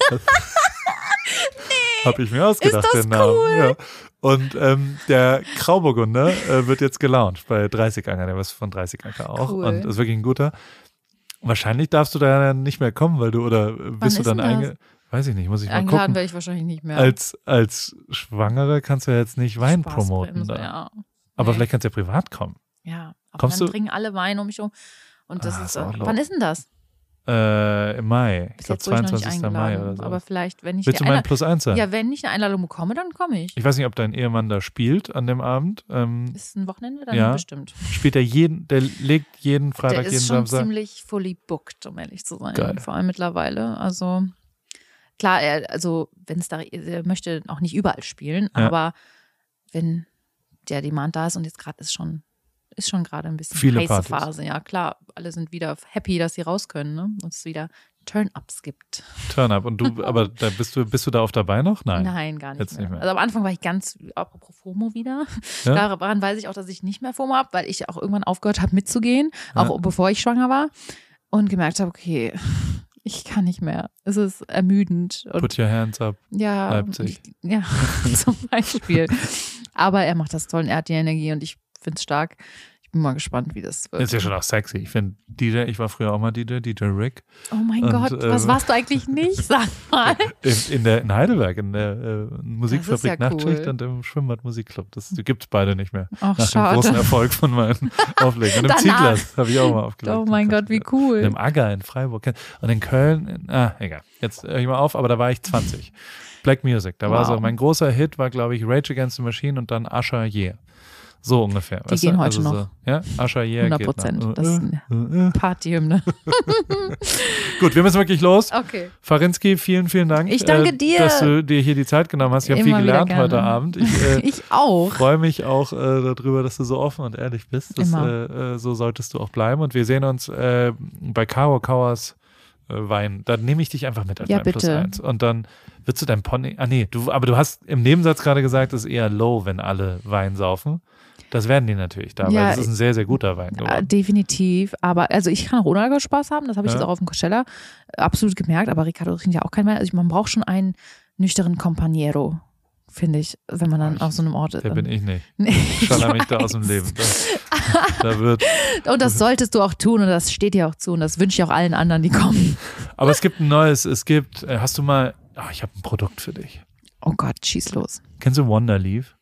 Habe ich mir ausgedacht, ist das den Namen. cool? Ja. Und der Grauburgunder wird jetzt gelauncht bei 30 Anker, der was von 30 Anker auch. Cool. Und ist wirklich ein guter. Wahrscheinlich darfst du da nicht mehr kommen, weil du, oder bist du dann weiß ich nicht, muss ich mal Eingeladen gucken. werde ich wahrscheinlich nicht mehr. Als Schwangere kannst du ja jetzt nicht Wein Spaß promoten. bremse, Da. ja. Aber Nee. vielleicht kannst du ja privat kommen. Ja, aber Kommst dann du- trinken alle Wein um mich um. Und das ist ist, auch wann ist denn das? Im Mai. Ich Bis glaube jetzt wurde ich noch nicht 22. Mai eingeladen. oder so. Aber vielleicht, wenn ich Willst du mein Plus 1 sein? Ja, wenn ich eine Einladung bekomme, dann komme ich. Ich weiß nicht, ob dein Ehemann da spielt an dem Abend. Ist ein Wochenende? Dann Ja. bestimmt. Spielt er der legt jeden Freitag, Der jeden ist schon Samstag. ziemlich fully booked, um ehrlich zu sein. Geil. Vor allem mittlerweile. Also klar, er möchte auch nicht überall spielen, Ja. aber wenn der Demand da ist und jetzt gerade ist schon gerade ein bisschen Viele heiße Partys. Phase. Ja, klar, alle sind wieder happy, dass sie raus können, ne? Und es wieder Turn-Ups gibt. Turn-up. Und du, aber da bist du da oft dabei noch? Nein. Nein, gar nicht Jetzt mehr. nicht mehr. Also am Anfang war ich ganz, apropos FOMO wieder, Ja? daran weiß ich auch, dass ich nicht mehr FOMO habe, weil ich auch irgendwann aufgehört habe mitzugehen, auch bevor ich schwanger war und gemerkt habe, okay, ich kann nicht mehr. Es ist ermüdend. Und Put your hands up. ja, Leipzig. ja, zum Beispiel. Aber er macht das toll und er hat die Energie und ich finde es stark. Ich bin mal gespannt, wie das wird. Ist ja schon auch sexy. Ich finde ich war früher auch mal DJ Rick. Oh mein Und, Gott, was warst du eigentlich nicht? Sag mal. In Heidelberg, in der Musikfabrik Das ist ja Nachtschicht cool. und im Schwimmbad Musikclub. Das gibt's beide nicht mehr. Ach, Nach dem schade. großen Erfolg von meinen Auflegen. Und im Danach. Zieglers habe ich auch mal aufgelegt. Oh mein Gott, wie cool. Und im Agger in Freiburg. Und in Köln, egal. Jetzt höre ich mal auf, aber da war ich 20. Black Music. Da war Wow. so, mein großer Hit war, glaube ich, Rage Against the Machine und dann Usher Yeah. So ungefähr. Die gehen heute also noch. So, ja, Usher Yeah 100%. geht Das ist eine Partyhymne. Gut, wir müssen wirklich los. Okay. Farinski, vielen, vielen Dank. Ich danke dir. Dass du dir hier die Zeit genommen hast. Ich habe viel Immer wieder gelernt gerne. heute Abend. Ich Ich auch. freue mich auch darüber, dass du so offen und ehrlich bist. So solltest du auch bleiben. Und wir sehen uns bei Caro Kauers Wein. Da nehme ich dich einfach mit als Ja, mein Plus bitte. 1. Und dann wirst du dein Pony. Aber du hast im Nebensatz gerade gesagt, es ist eher low, wenn alle Wein saufen. Das werden die natürlich da, weil Ja, das ist ein sehr, sehr guter Wein geworden. Definitiv. Aber also ich kann auch ohne Alkohol Spaß haben. Das habe ich Ja. jetzt auch auf dem Coachella absolut gemerkt. Aber Ricardo trinkt ja auch keinen Wein. Also man braucht schon einen nüchternen Compañero, finde ich, wenn man dann auf so einem Ort ist. Der bin ich nicht. Nee, Schaller mich da aus dem Leben. Da wird. Und das solltest du auch tun und das steht dir auch zu und das wünsche ich auch allen anderen, die kommen. Aber es gibt ein neues, hast du mal, ich habe ein Produkt für dich. Oh Gott, schieß los. Kennst du Wonderleaf?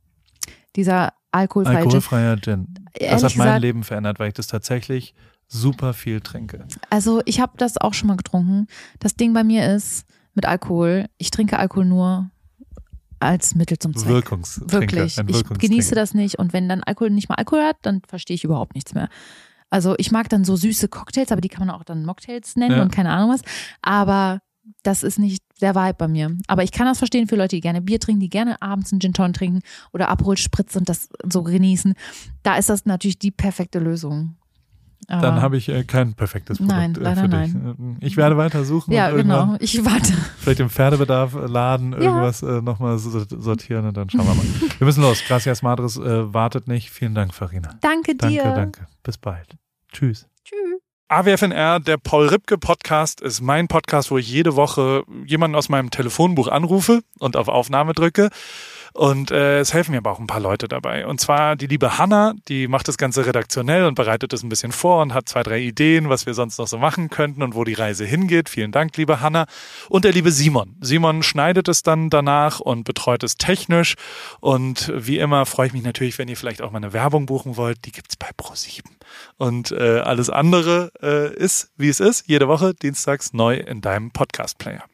Dieser alkoholfreie Gin. Alkoholfreier Gin. Das Ehrlich hat mein gesagt- Leben verändert, weil ich das tatsächlich super viel trinke. Also ich habe das auch schon mal getrunken. Das Ding bei mir ist mit Alkohol, ich trinke Alkohol nur als Mittel zum Zweck. Wirkungstrinker. Wirklich. Ein Ich Wirkungstrinker. genieße das nicht und wenn dann Alkohol nicht mal Alkohol hat, dann verstehe ich überhaupt nichts mehr. Also ich mag dann so süße Cocktails, aber die kann man auch dann Mocktails nennen Ja. und keine Ahnung was. Aber das ist nicht der Vibe bei mir. Aber ich kann das verstehen für Leute, die gerne Bier trinken, die gerne abends einen Gin Tonic trinken oder Aperol Spritz und das so genießen. Da ist das natürlich die perfekte Lösung. Aber Dann habe ich kein perfektes Produkt Nein, leider für dich. Ich werde weiter suchen ja, und irgendwann genau. Ich warte. vielleicht im Pferdebedarf-Laden irgendwas nochmal sortieren und dann schauen wir mal. Wir müssen los. Gracias Madres wartet nicht. Vielen Dank, Farina. Danke dir. Danke. Bis bald. Tschüss. Tschüss. AWFNR, der Paul Ripke Podcast, ist mein Podcast, wo ich jede Woche jemanden aus meinem Telefonbuch anrufe und auf Aufnahme drücke. Und es helfen mir aber auch ein paar Leute dabei. Und zwar die liebe Hanna, die macht das Ganze redaktionell und bereitet es ein bisschen vor und hat 2, 3 Ideen, was wir sonst noch so machen könnten und wo die Reise hingeht. Vielen Dank, liebe Hanna. Und der liebe Simon. Simon schneidet es dann danach und betreut es technisch. Und wie immer freue ich mich natürlich, wenn ihr vielleicht auch mal eine Werbung buchen wollt. Die gibt's bei Pro7. Und alles andere ist, wie es ist, jede Woche dienstags neu in deinem Podcast-Player.